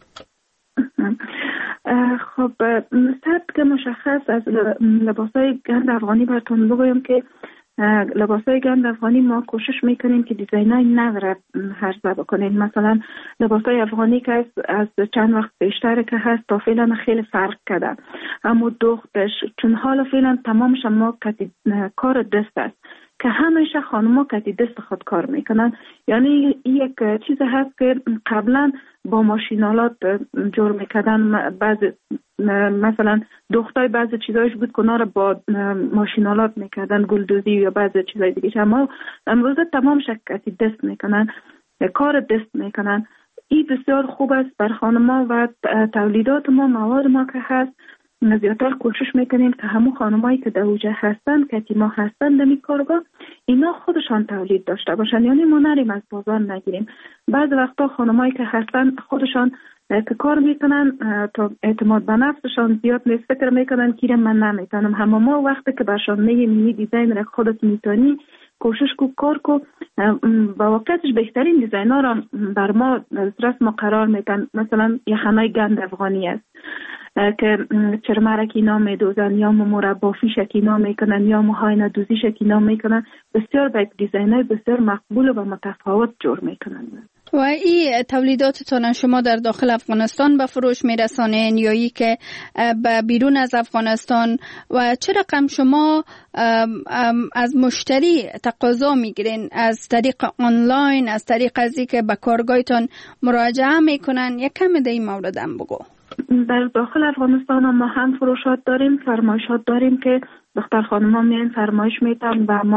خب سبک مشخص از لباسای گند افغانی براتون بگویم که لباسای گند افغانی ما کوشش میکنیم که دیزاینای نو را عرضه بکنیم. مثلا لباسای افغانی که از چند وقت بیشتر که هست تا فعلا خیلی فرق کرده، اما دوختش چون حالا فعلا تمامش ما کار دست است که همیشه خانم‌ها کتی دست خود کار میکنن. یعنی یک چیز هست که قبلا با ماشینالات جور میکردن، مثلا دختای بعضی چیزایش بود که ناره با ماشینالات میکردن، گلدوزی یا بعضی چیزای دیگه، اما امروزه تمام کتی دست میکنن، کار دست میکنن. این بسیار خوب است بر خانم‌ها و تولیدات ما، مواد ما که هست زیادتر کوشش میکنیم که همون خانمایی که در اوجه هستن که ما هستن در این کارگاه اینا خودشان تولید داشته باشن، یعنی ما نریم از بازار نگیریم. بعض وقتا خانمایی که هستن خودشان که کار میکنن تا اعتماد به نفسشان زیاد نیست، فکر میکنن که من نمیتونم. همه ما وقتی که برشان میگیم دیزاین را خودت میتونی کوشش کو کار کو، با واقعیتش بهترین دیزاین ها را بر ما دسترس ما قرار میدن. مثلا یخنای گند افغانی است که چرمرک اینا میدوزن یا مربا فیشک اینا میکنن یا موهای ندوزیشک اینا میکنن، بسیار با دیزاینای بسیار مقبول و متفاوت جور میکنن. و این تولیداتتان شما در داخل افغانستان به فروش میرسانین یا ای که به بیرون از افغانستان، و چه رقم شما از مشتری تقاضا میگیرین؟ از طریق آنلاین، از طریق ازی که به کارگاهتان مراجعه میکنن؟ یک کم در این مورد هم بگو. در داخل افغانستان ما هم فروشات داریم، فرمایشات داریم که دختر خانم ها میان فرمایش میتن و ما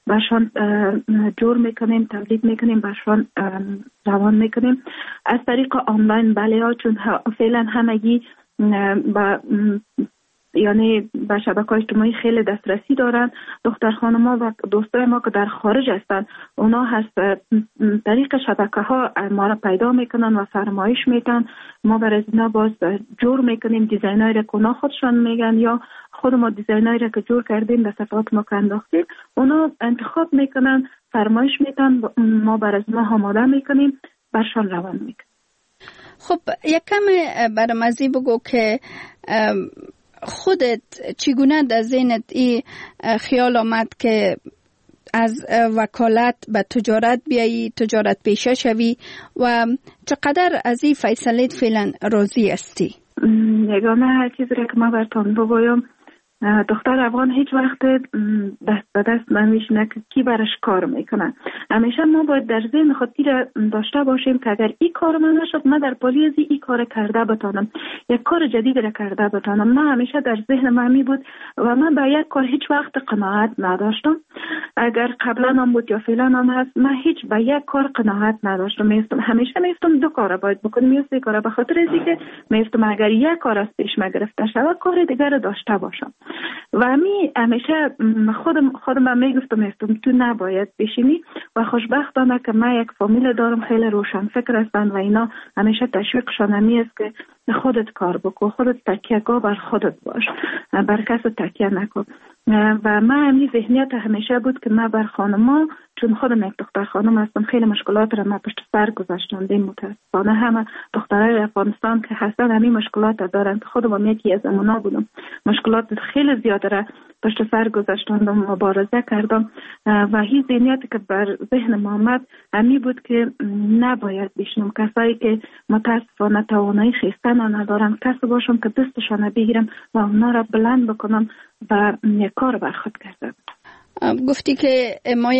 برشان جور میکنیم، تولید میکنیم، برشان روان میکنیم از طریق آنلاین. بله ها، چون فعلا همگی یعنی به شبکه‌های اجتماعی خیلی دسترسی دارن. دختر خانم‌ها و دوستای ما که در خارج هستن، اونا هست طریق شبکه‌ها ما را پیدا میکنن و فرمایش میدن. ما برای اینا باز جور میکنیم دیزاینایی را که اونا خودشان میگن یا خود ما دیزاینایی را که جور کردیم به صفحات ما که انداختیم، اونا انتخاب میکنن، فرمایش میدن، ما برای اینا آماده میکنیم، برشان روان میکنیم. خب یک کم برام ازی بگو که خودت چگونه در ذهنت این خیال آمد که از وکالت به تجارت بیایی، تجارت پیشه شوی و چقدر از این فیصله فعلا راضی هستی؟ یگانه چیزی که ما براتون بگویم، دختر افغان هیچ وقت دست به دست نمیشینه که کی برش کار میکنه. همیشه ما باید در ذهن خود داشته باشیم که اگر این کار من نشد، من در پالی از این کار کرده بتانم، یک کار جدید را کرده بتانم. من همیشه در ذهن من می بود و من به یک کار هیچ وقت قناعت نداشتم. اگر قبلا هم بود یا فعلا هم هست، من هیچ به یک کار قناعت نداشتم. همیشه میستم دو کار باید بکنم یا سه کار، به خاطر اینکه میستم اگر یک کار از پیش ما گرفته شود، کار دیگر را داشته باشم. و همیشه خودم میگفتم تو نباید بشینی و خوشبختانه که من یک فامیل دارم خیلی روشن فکر هستن و اینا همیشه تشویقشان همی است که خودت کار بکن، خودت تکیه‌گاه بر خودت باش، بر کس تکیه نکن. و من همین ذهنیت همیشه بود که من بر خانما، چون خودم یک دختر خانم هستم، خیلی مشکلات را من پشت سر گذاشتم. متاسفانه همه دخترای افغانستان که هستن همین مشکلات دارن که خودم یکی از اونا بودم. مشکلات خیلی زیاده را پشت سر گذاشتم و مبارزه کردم و هیچ ذهنیتی که بر ذهن ما آمد همین بود که نباید بشنم کسایی که متاسفانه توانایی خیستن ندارن، کسی باشم که دستشان بگیرم و اونا را بلند بکنم و یک کار بر خود کردم. گفتی که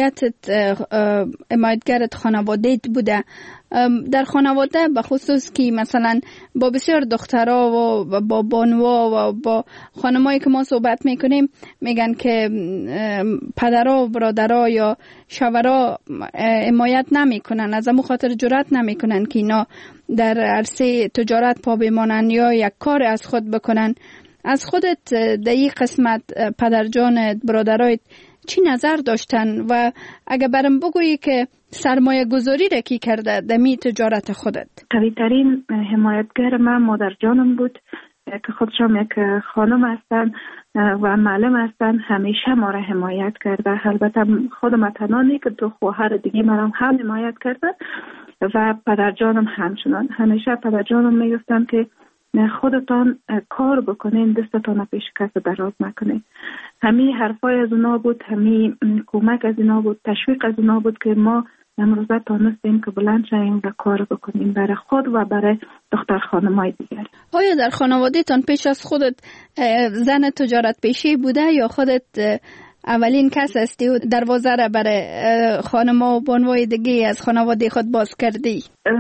حمایتگرت خانواده‌ت بوده. در خانواده به خصوص که مثلا با بسیار دخترها و با بانوها و با خانمایی که ما صحبت میکنیم میگن که پدرها و برادرها یا شوهرها حمایت نمیکنن، از همون خاطر جرأت نمیکنن که اینا در عرصه تجارت پا بمانن یا یک کار از خود بکنن. از خودت در این قسمت پدرجانت، برادرایت چی نظر داشتن و اگه برام بگویی که سرمایه گذاری را کی کرده دمی تجارت خودت؟ قوی ترین حمایتگر من مادر جانم بود که خودشم یک خانم هستن و معلم هستن. همیشه ما را حمایت کرده. البته خودم تنانی که تو خواهر دیگه مرا هم حمایت کرده و پدر جانم همچنان. همیشه پدر جانم میگفتن که خودتان کار بکنین، دستتان پیش کس دراز نکنین. همین حرفای از اونا بود، همین کمک از اونا بود، تشویق از اونا بود که ما امروزه تانستیم که بلند شویم و کار بکنیم برای خود و برای دختر خانمای دیگر. آیا در خانواده تان پیش از خودت زن تجارت پیشی بوده یا خودت اولین کس هستی و دروازه را برای خانم‌ها و بانوای دیگه از خانواده خود باز کردی؟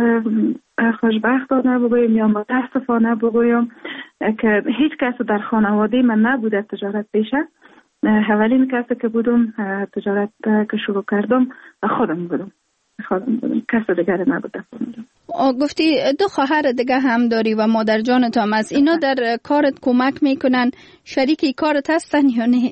خوشبختانه بگویم یا متاسفانه بگویم که هیچ کس در خانواده من نبوده تجارت پیشه. اولین کسی که بودم تجارت که شروع کردم خودم بودم. کس دیگر نبوده. گفتی دو خواهر دیگه هم داری و مادر جانت هم از اینا در کارت کمک میکنن، شریکی کارت هستن یا نه؟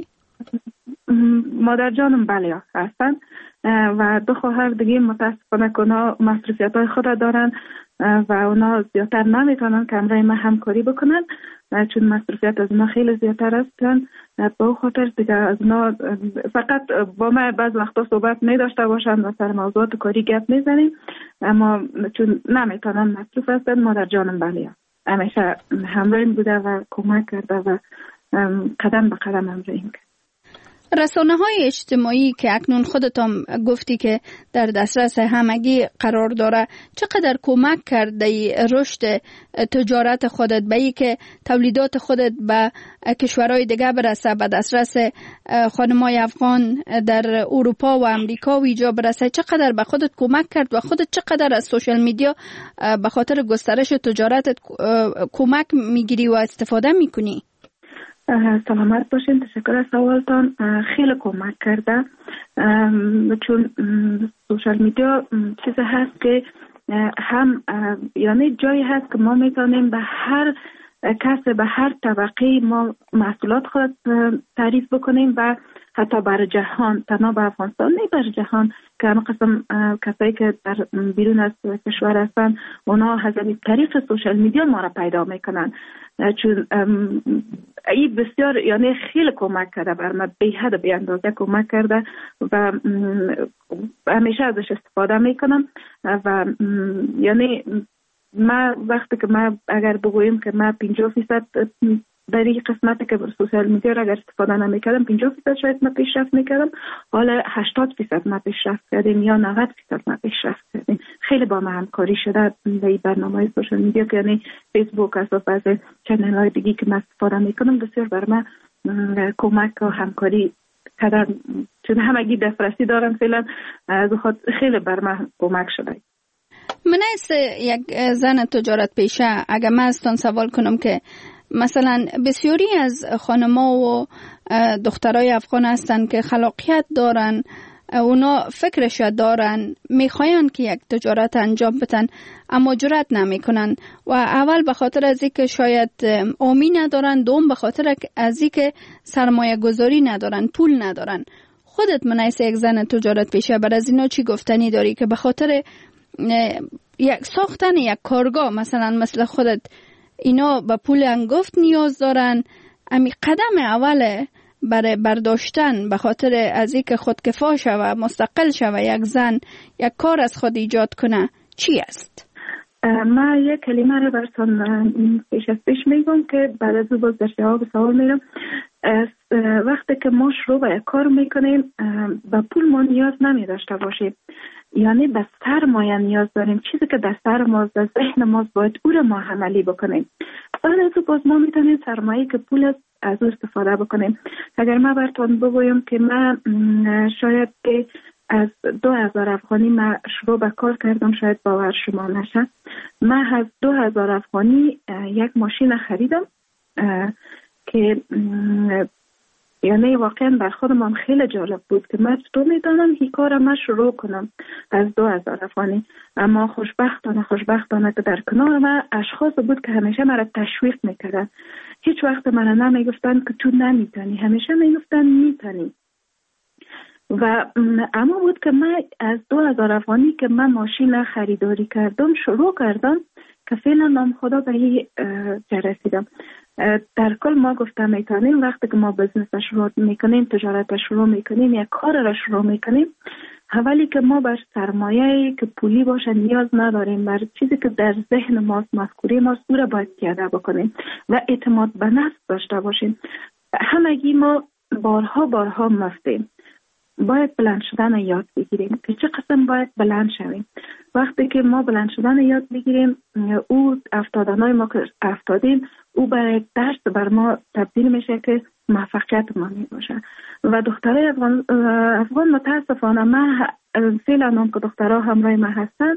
مادر جانم بله هستن و دو خواهر دیگه متاسفانه که اونا مصروفیت‌های خود دارن و اونا زیادتر نمیتونن که همراه من همکاری بکنن چون مصروفیت از اونا خیلی زیادتر هستن. به او خاطر دیگه از اونا فقط با من بعض وقتا صحبت میداشته باشن و سر موضوعات کاری گپ میزنیم، اما چون نمیتونن مصروف هستن مادر جانم بله همیشه همراهیم بوده و کمک کرده و قدم به قدم همراهیم کرد. رسانه‌های اجتماعی که اکنون خودت هم گفتی که در دسترس همگی قرار داره، چقدر کمک کرده رشد تجارت خودت به این که تولیدات خودت به کشورهای دیگه برسه، به دسترس خانمای افغان در اروپا و امریکا و اینجا برسه؟ چقدر به خودت کمک کرد و خودت چقدر از سوشال میدیا به خاطر گسترش تجارتت کمک میگیری و استفاده میکنی؟ سلامت باشین. تشکر از سوالتان. خیلی کمک کرده، چون سوشال میدیا چیز هست که هم یعنی جایی هست که ما میتونیم به هر کس، به هر طبقه ما محصولات خود تعریف بکنیم و حتی بر جهان، تنها به افغانستان نه، بر جهان که همه قسم کسایی که در بیرون از کشور هستن اونا از طریق سوشال میدیا ما را پیدا میکنن، چون این بسیار یعنی خیلی کمک کرده بر ما، بی حد بی اندازه کمک کرده و همیشه ازش استفاده میکنم. و یعنی ما وقتی که ما اگر بگوییم که ما 50% در این قسمتی که سوشال میدیا را اگر استفاده نمیکردم 50% شاید ما پیشرفت میکردم، حالا 80% ما پیشرفت کردیم یا 90% ما پیشرفت کردیم. خیلی با ما همکاری شده در این برنامه سوشال میدیا که یعنی فیسبوک از بعض چنل های دیگه که ما استفاده میکنم بسیار بر ما کمک و همکاری کردن، چون همگی دسترسی دارن فعلا، از خود خیلی بر ما کمک شده. من از یک زن تجارت پیشه اگر من ازتان سوال کنم که مثلا بسیاری از خانم‌ها و دخترای افغان هستن که خلاقیت دارن، اونا فکرش دارن، میخواین که یک تجارت انجام بدن اما جرأت نمیکنن و اول به خاطر از اینکه شاید آمی ندارن، دوم به خاطر از اینکه سرمایه گذاری ندارن، پول ندارن. خودت منیس یک زن تجارت پیشه بر از اینا چی گفتنی داری که به خاطر یک ساختن یک کارگاه مثلا مثل خودت اینا به پول انگفت نیاز دارن؟ امی قدم اوله برای برداشتن به خاطر از اینکه خودکفا شوه، مستقل شوه، یک زن یک کار از خود ایجاد کنه چی است؟ ما یک کلمه رو براتون پیش میگم که بعد از باز در جواب سوال میرم. وقتی که ما شروع به یک کار میکنیم به پول ما نیاز نمی داشته باشیم، یعنی به سرمایه نیاز داریم. چیزی که در سر ماست، در ذهن ماست، باید او رو ما عملی بکنیم. بعد از باز ما میتونیم سرمایه که پول است از او استفاده بکنیم. اگر ما براتون بگویم که من شاید که از 2000 افغانی من شروع به کار کردم، شاید باور شما نشه، من از 2000 افغانی یک ماشین خریدم که یعنی واقعا بر خودم خیلی جالب بود که من چطور میدانم این کار من شروع کنم از 2000 افغانی. اما خوشبختانه که در کنار من اشخاص بود که همیشه مرا تشویق میکردن، هیچ وقت من نمیگفتن که تو نمیتونی، همیشه میگفتن میتونی. و اما بود که من از 2000 افغانی که من ماشین خریداری کردم شروع کردم که فعلا نام خدا به این رسیدم. در کل ما گفتم میتونیم وقتی که ما بزنس شروع میکنیم، تجارت شروع میکنیم، یک کار را شروع میکنیم، اولی که ما بر سرمایه که پولی باشه نیاز نداریم، بر چیزی که در ذهن ماست، مفکوره ماست، او را باید پیاده بکنیم و اعتماد به نفس داشته باشیم. همگی ما بارها مفتیم، باید بلند شدن یاد بگیریم که چه قسم باید بلند شویم. وقتی که ما بلند شدن یاد بگیریم، او افتادنهای ما که افتادیم او برای درس بر ما تبدیل میشه که موفقیت ما می باشه. و دخترای افغان متاسفانه من فعلا هم که دخترها همراه ما هستن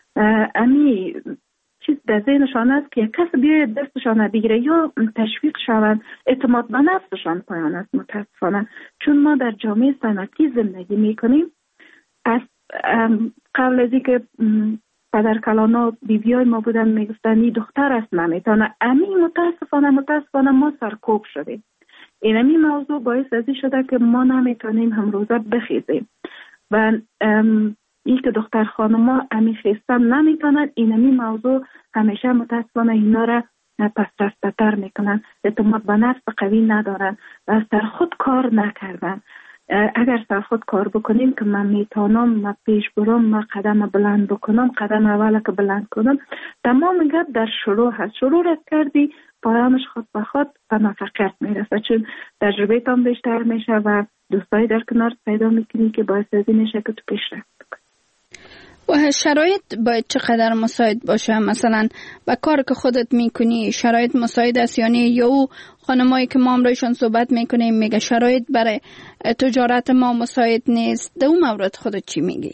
امی چیز در ذهنشان است که یک کس بیاید دستشان بگیره یا تشویق شوند، اعتماد به نفسشان پایان است متاسفانه. چون ما در جامعه صنعتی زندگی میکنیم، از قبل از اینکه پدرکلانا بیبیای ما بودن میگفتن این دختر است نمیتونه، امی متاسفانه ما سرکوب شدیم. اینمی موضوع باعث ازی شده که ما نمیتونیم هم روزه بخیزیم و این که دختر خانما امی خیستن نمیتونن، اینمی موضوع همیشه متاسفانه اینا را پس رفته تر میکنن، اعتماد به نفس قوی ندارن و از سر خود کار نکردن. اگر سر خود کار بکنیم که من میتونم، من پیش برم، من قدم بلند بکنم، قدم اول که بلند کنم، تمام گپ در شروع هست. شروع رد کردی پایانش خود به خود به موفقیت میرسه، چون تجربه تام بیشتر میشه و دوستایی در کنار پیدا میکنی که باعث ازی میشه که تو پیشرفت بکنی. و شرایط باید چقدر مساعد باشه؟ مثلا با کار که خودت میکنی شرایط مساعد است یا او خانمایی که ما امروزشان صحبت میکنیم میگه شرایط برای تجارت ما مساعد نیست؟ در اون مورد خودت چی میگی؟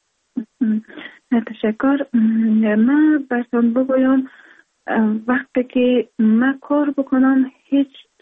تشکر. من براتون بگویم وقتی که من کار بکنم هیچ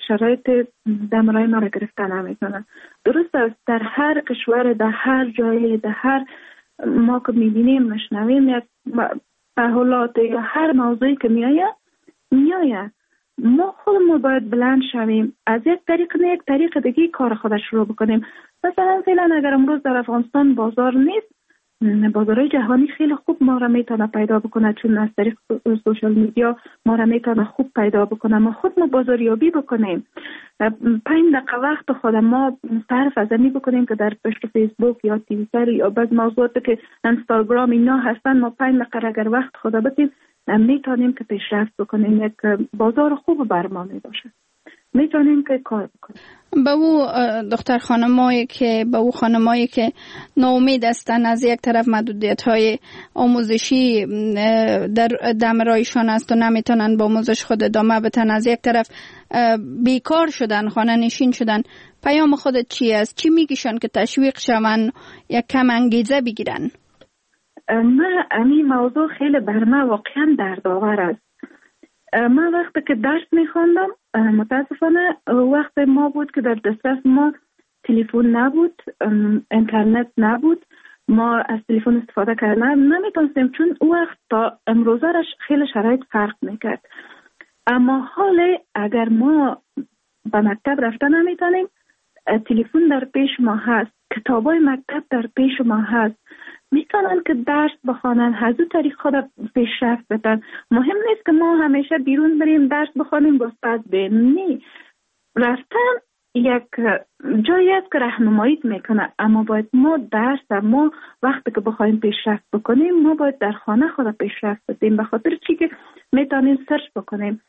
شرایط دمرای ما را گرفتن نمیتونن. درست است در هر کشور، در هر جای، در هر ما که میبینیم مشنویم یک تحولات یا هر موضوعی که میآید ما خودمون باید بلند شویم، از یک طریق نه یک طریق دیگه کار خودش شروع بکنیم. مثلا فعلا اگر امروز در افغانستان بازار نیست، بازارهای جهانی خیلی خوب ما را میتونه پیدا بکنه، چون از طریق سوشال میدیا ما را میتونه خوب پیدا بکنه. ما خود ما بازاریابی بکنیم، 5 دقیقه وقت خود ما صرف از این بکنیم که در پشت فیسبوک یا توییتر یا بعض موضوعاتی که اینستاگرام اینا هستن، ما 5 دقیقه اگر وقت خود بدیم میتونیم که پیشرفت بکنیم. یک بازار خوب بر ما میباشه، میتونیم که کار بکنیم. به او دختر خانمایی که ناامید هستن، از یک طرف محدودیت‌های آموزشی در دمرایشان است و نمیتونن با آموزش خود ادامه بدن، از یک طرف بیکار شدن، خانه نشین شدن، پیام خودت چی است؟ چی میگیشن که تشویق شون یا کم انگیزه بگیرن؟ این موضوع خیلی بر ما واقعا دردآور است. من وقتی که درس میخواندم متاسفانه وقت ما بود که در دسترس ما تلفن نبود، اینترنت نبود، ما از تلفن استفاده کردن نمیتونستیم، چون او وقت تا امروزه خیلی شرایط فرق میکرد. اما حال اگر ما به مکتب رفتن نمیتونیم، تلفن در پیش ما هست، کتابای مکتب در پیش ما هست، میتونن که درس بخوانن، از اون طریق خود پیشرفت بدن. مهم نیست که ما همیشه بیرون بریم درس بخوانیم باز پس بریم، رفتن یک جایی است که راهنمایی میکنه. اما باید ما وقتی که بخوایم پیشرفت بکنیم ما باید در خانه خود پیشرفت بدیم، به خاطر چی که میتونیم سرچ بکنیم،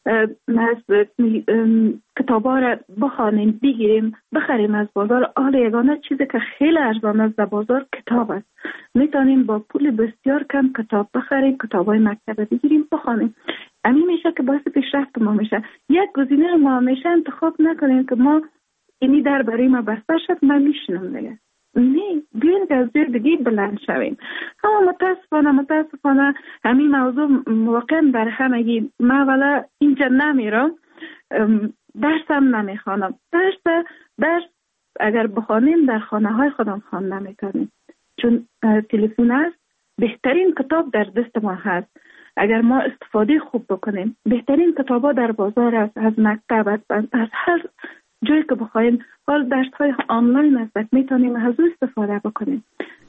کتابا را بخوانیم، بگیریم، بخریم از بازار. یگانه چیزی که خیلی ارزان است در بازار کتاب است. میتونیم با پول بسیار کم کتاب بخریم، کتابای مکتب بگیریم، بخوانیم. همین میشه که باعث پیشرفت ما میشه. یک گزینه ما میشه انتخاب نکنیم که ما اینی در برای ما بسته شد من میشنم دیگه. نه، بیاین که از جای دیگه بلند شویم. اما متاسفانه همین موضوع واقعا در همگی. من ولی اینجا نمیرم، درسم نمیخوانم. درس اگر بخوانیم در خانه های خودم خواندن میکنیم، چون تلفن است، بهترین کتاب در دست ما هست. اگر ما استفاده خوب بکنیم، بهترین کتابا در بازار است، از مکتب است، از هر جایی که بخوایم. حال درس‌های آنلاین است، میتونیم از او استفاده بکنیم.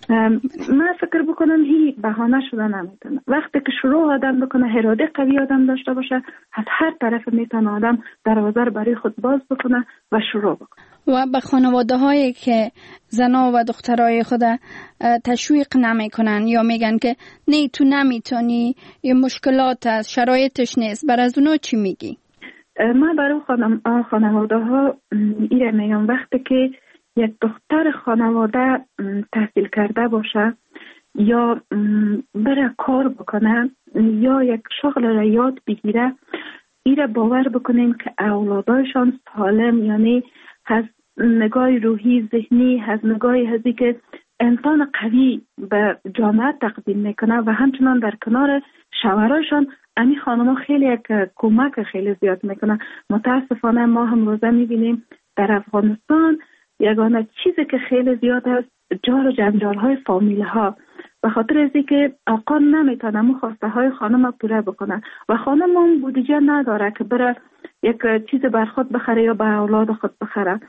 من فکر بکنم هی بهانه شده نمیتونه. وقتی که شروع آدم بکنه، اراده قوی آدم داشته باشه، از هر طرف میتونه آدم دروازه رو برای خود باز بکنه و شروع بکنه. و به خانواده هایی که زنا و دخترای خود تشویق نمیکنن یا میگن که نه تو نمیتونی، یه مشکلات است، شرایطش نیست، بر از اونا چی میگی؟ من برای خانواده ها ایره میگم وقتی که یک دختر خانواده تحصیل کرده باشه یا بره کار بکنه یا یک شغل را یاد بگیره، ایره باور بکنیم که اولادایشان سالم، یعنی از نگاه روحی ذهنی، از نگاه هزی که انسان قوی به جامعه تقدیم میکنه و همچنان در کنار شوهرشان امی خانم خیلی یک کمک خیلی زیاد میکنه. متاسفانه ما هم روزه میبینیم در افغانستان یگانه چیزی که خیلی زیاد است جار و جنجال های فامیل ها، به خاطر از اینکه آقا نمیتونه مو خواسته های خانم پوره بکنه و خانم هم بودجه نداره که بره یک چیز بر خود بخره یا به اولاد خود بخره.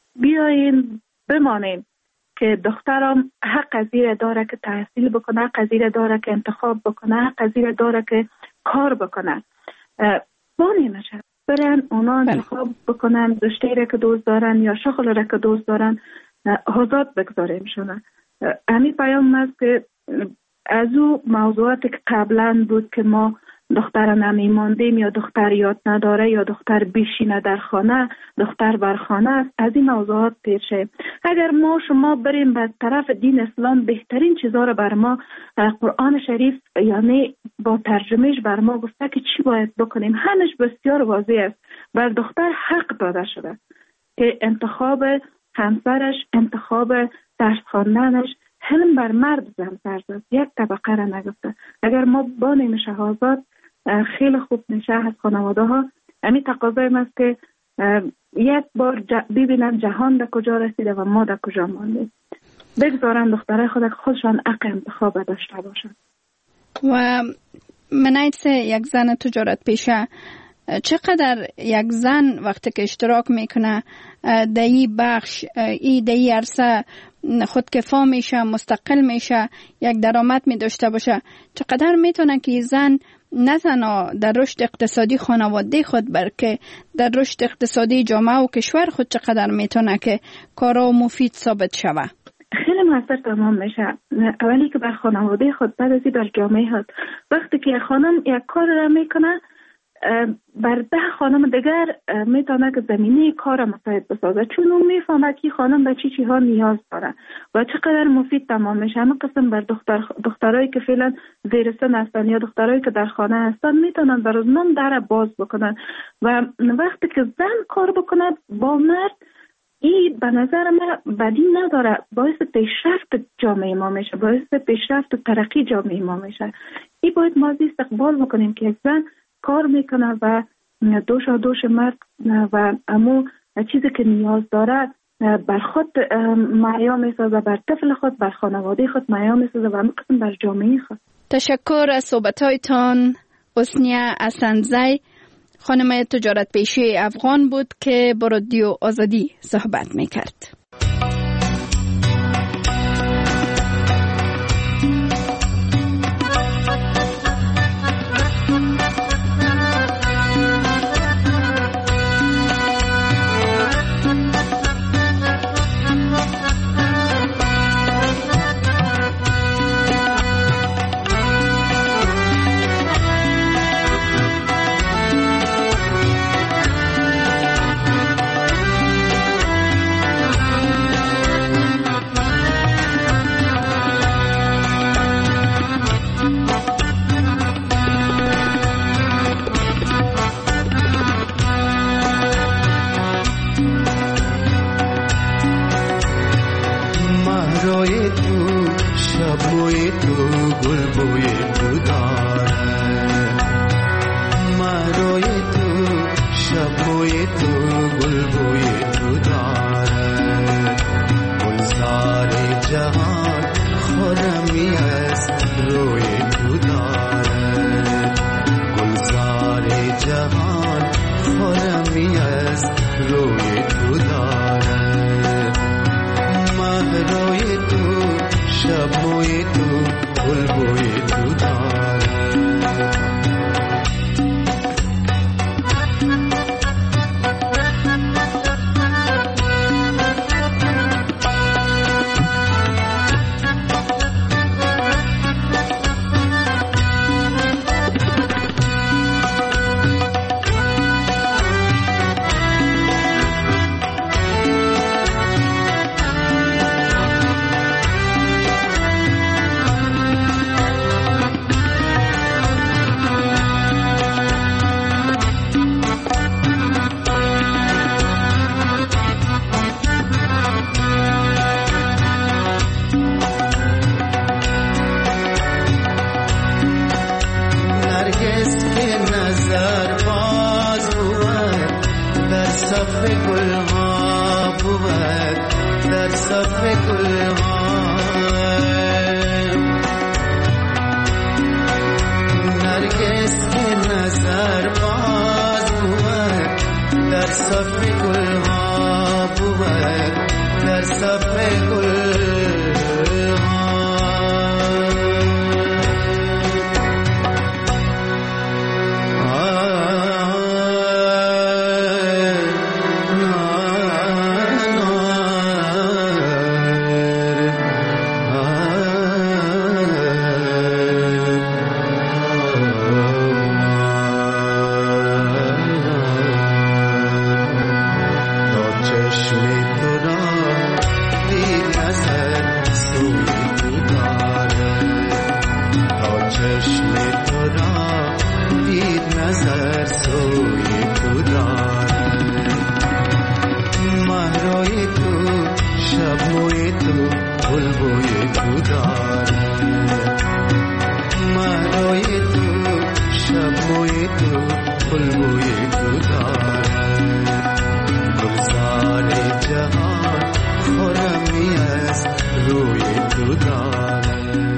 بیاین بمانیم که دخترم حق از این داره که تحصیل بکنه، حق از این داره که انتخاب بکنه، حق از این داره که کار بکنه. بانی نشه برن اونا انتخاب بکنن، رشته را که دوست دارن یا شغل را که دوست دارن، آزاد بگذاریم شونه. همین پیام است که از او موضوعاتی که قبلا بود که ما دختر نمیماندیم یا دختر یاد نداره یا دختر بیشینه در خانه، دختر بر خانه است، از این موضوعات پیر شیم. اگر ما شما بریم به طرف دین اسلام، بهترین چیزا رو بر ما قرآن شریف یعنی با ترجمهش بر ما گفته که چی باید بکنیم. همش بسیار واضح است. بر دختر حق داده شده که انتخاب همسرش، انتخاب درس خواندنش، حلم بر مرد زن است. یک طبقه را نگفته. اگر ما بانیم شهازاد خیلی خوب میشه از خانواده ها. همین تقاضای است که یک بار ببینن جهان در کجا رسیده و ما در کجا مانده. بگذارن دخترای خودشان حق انتخاب داشته باشن. و منایت یک زن تجارت پیشه، چقدر یک زن وقتی که اشتراک میکنه در این بخش، در این عرصه خودکفا میشه، مستقل میشه، یک درآمد می داشته باشه، چقدر میتونه که زن نه تنها در رشد اقتصادی خانواده خود بلکه در رشد اقتصادی جامعه و کشور خود چقدر میتونه که کارا مفید ثابت شوه؟ خیلی موثر تمام میشه. اولی که بر خانواده خود، بعد ازی بر جامعه خود. وقتی که خانم یک کار را میکنه بر 10 خانم دیگر میتونه که زمینه کار مساعد بسازه، چون اون میفهمه که خانم به چی ها نیاز داره و چقدر مفید تمام میشه. همه قسم بر دخترایی که فعلا زیر سن هستن یا دخترایی که در خانه هستن میتونن بر اونم در باز بکنن و وقتی که زن کار بکنه با مرد، این به نظر من بدی نداره، باعث پیشرفت جامعه ما میشه، باعث پیشرفت و ترقی جامعه ما میشه. این باید ما استقبال بکنیم که یک زن کار میکنه و دوش مرد و امو چیزی که نیاز داره بر خود معیا میسازه، بر طفل خود، بر خانواده خود معیا میسازه و همه قسم بر جامعه خود. تشکر از صحبتایتان. حسنیه اسندزی، خانم تجارت پیشه افغان بود که با رادیو آزادی صحبت میکرد. خرمی است روی تو داره.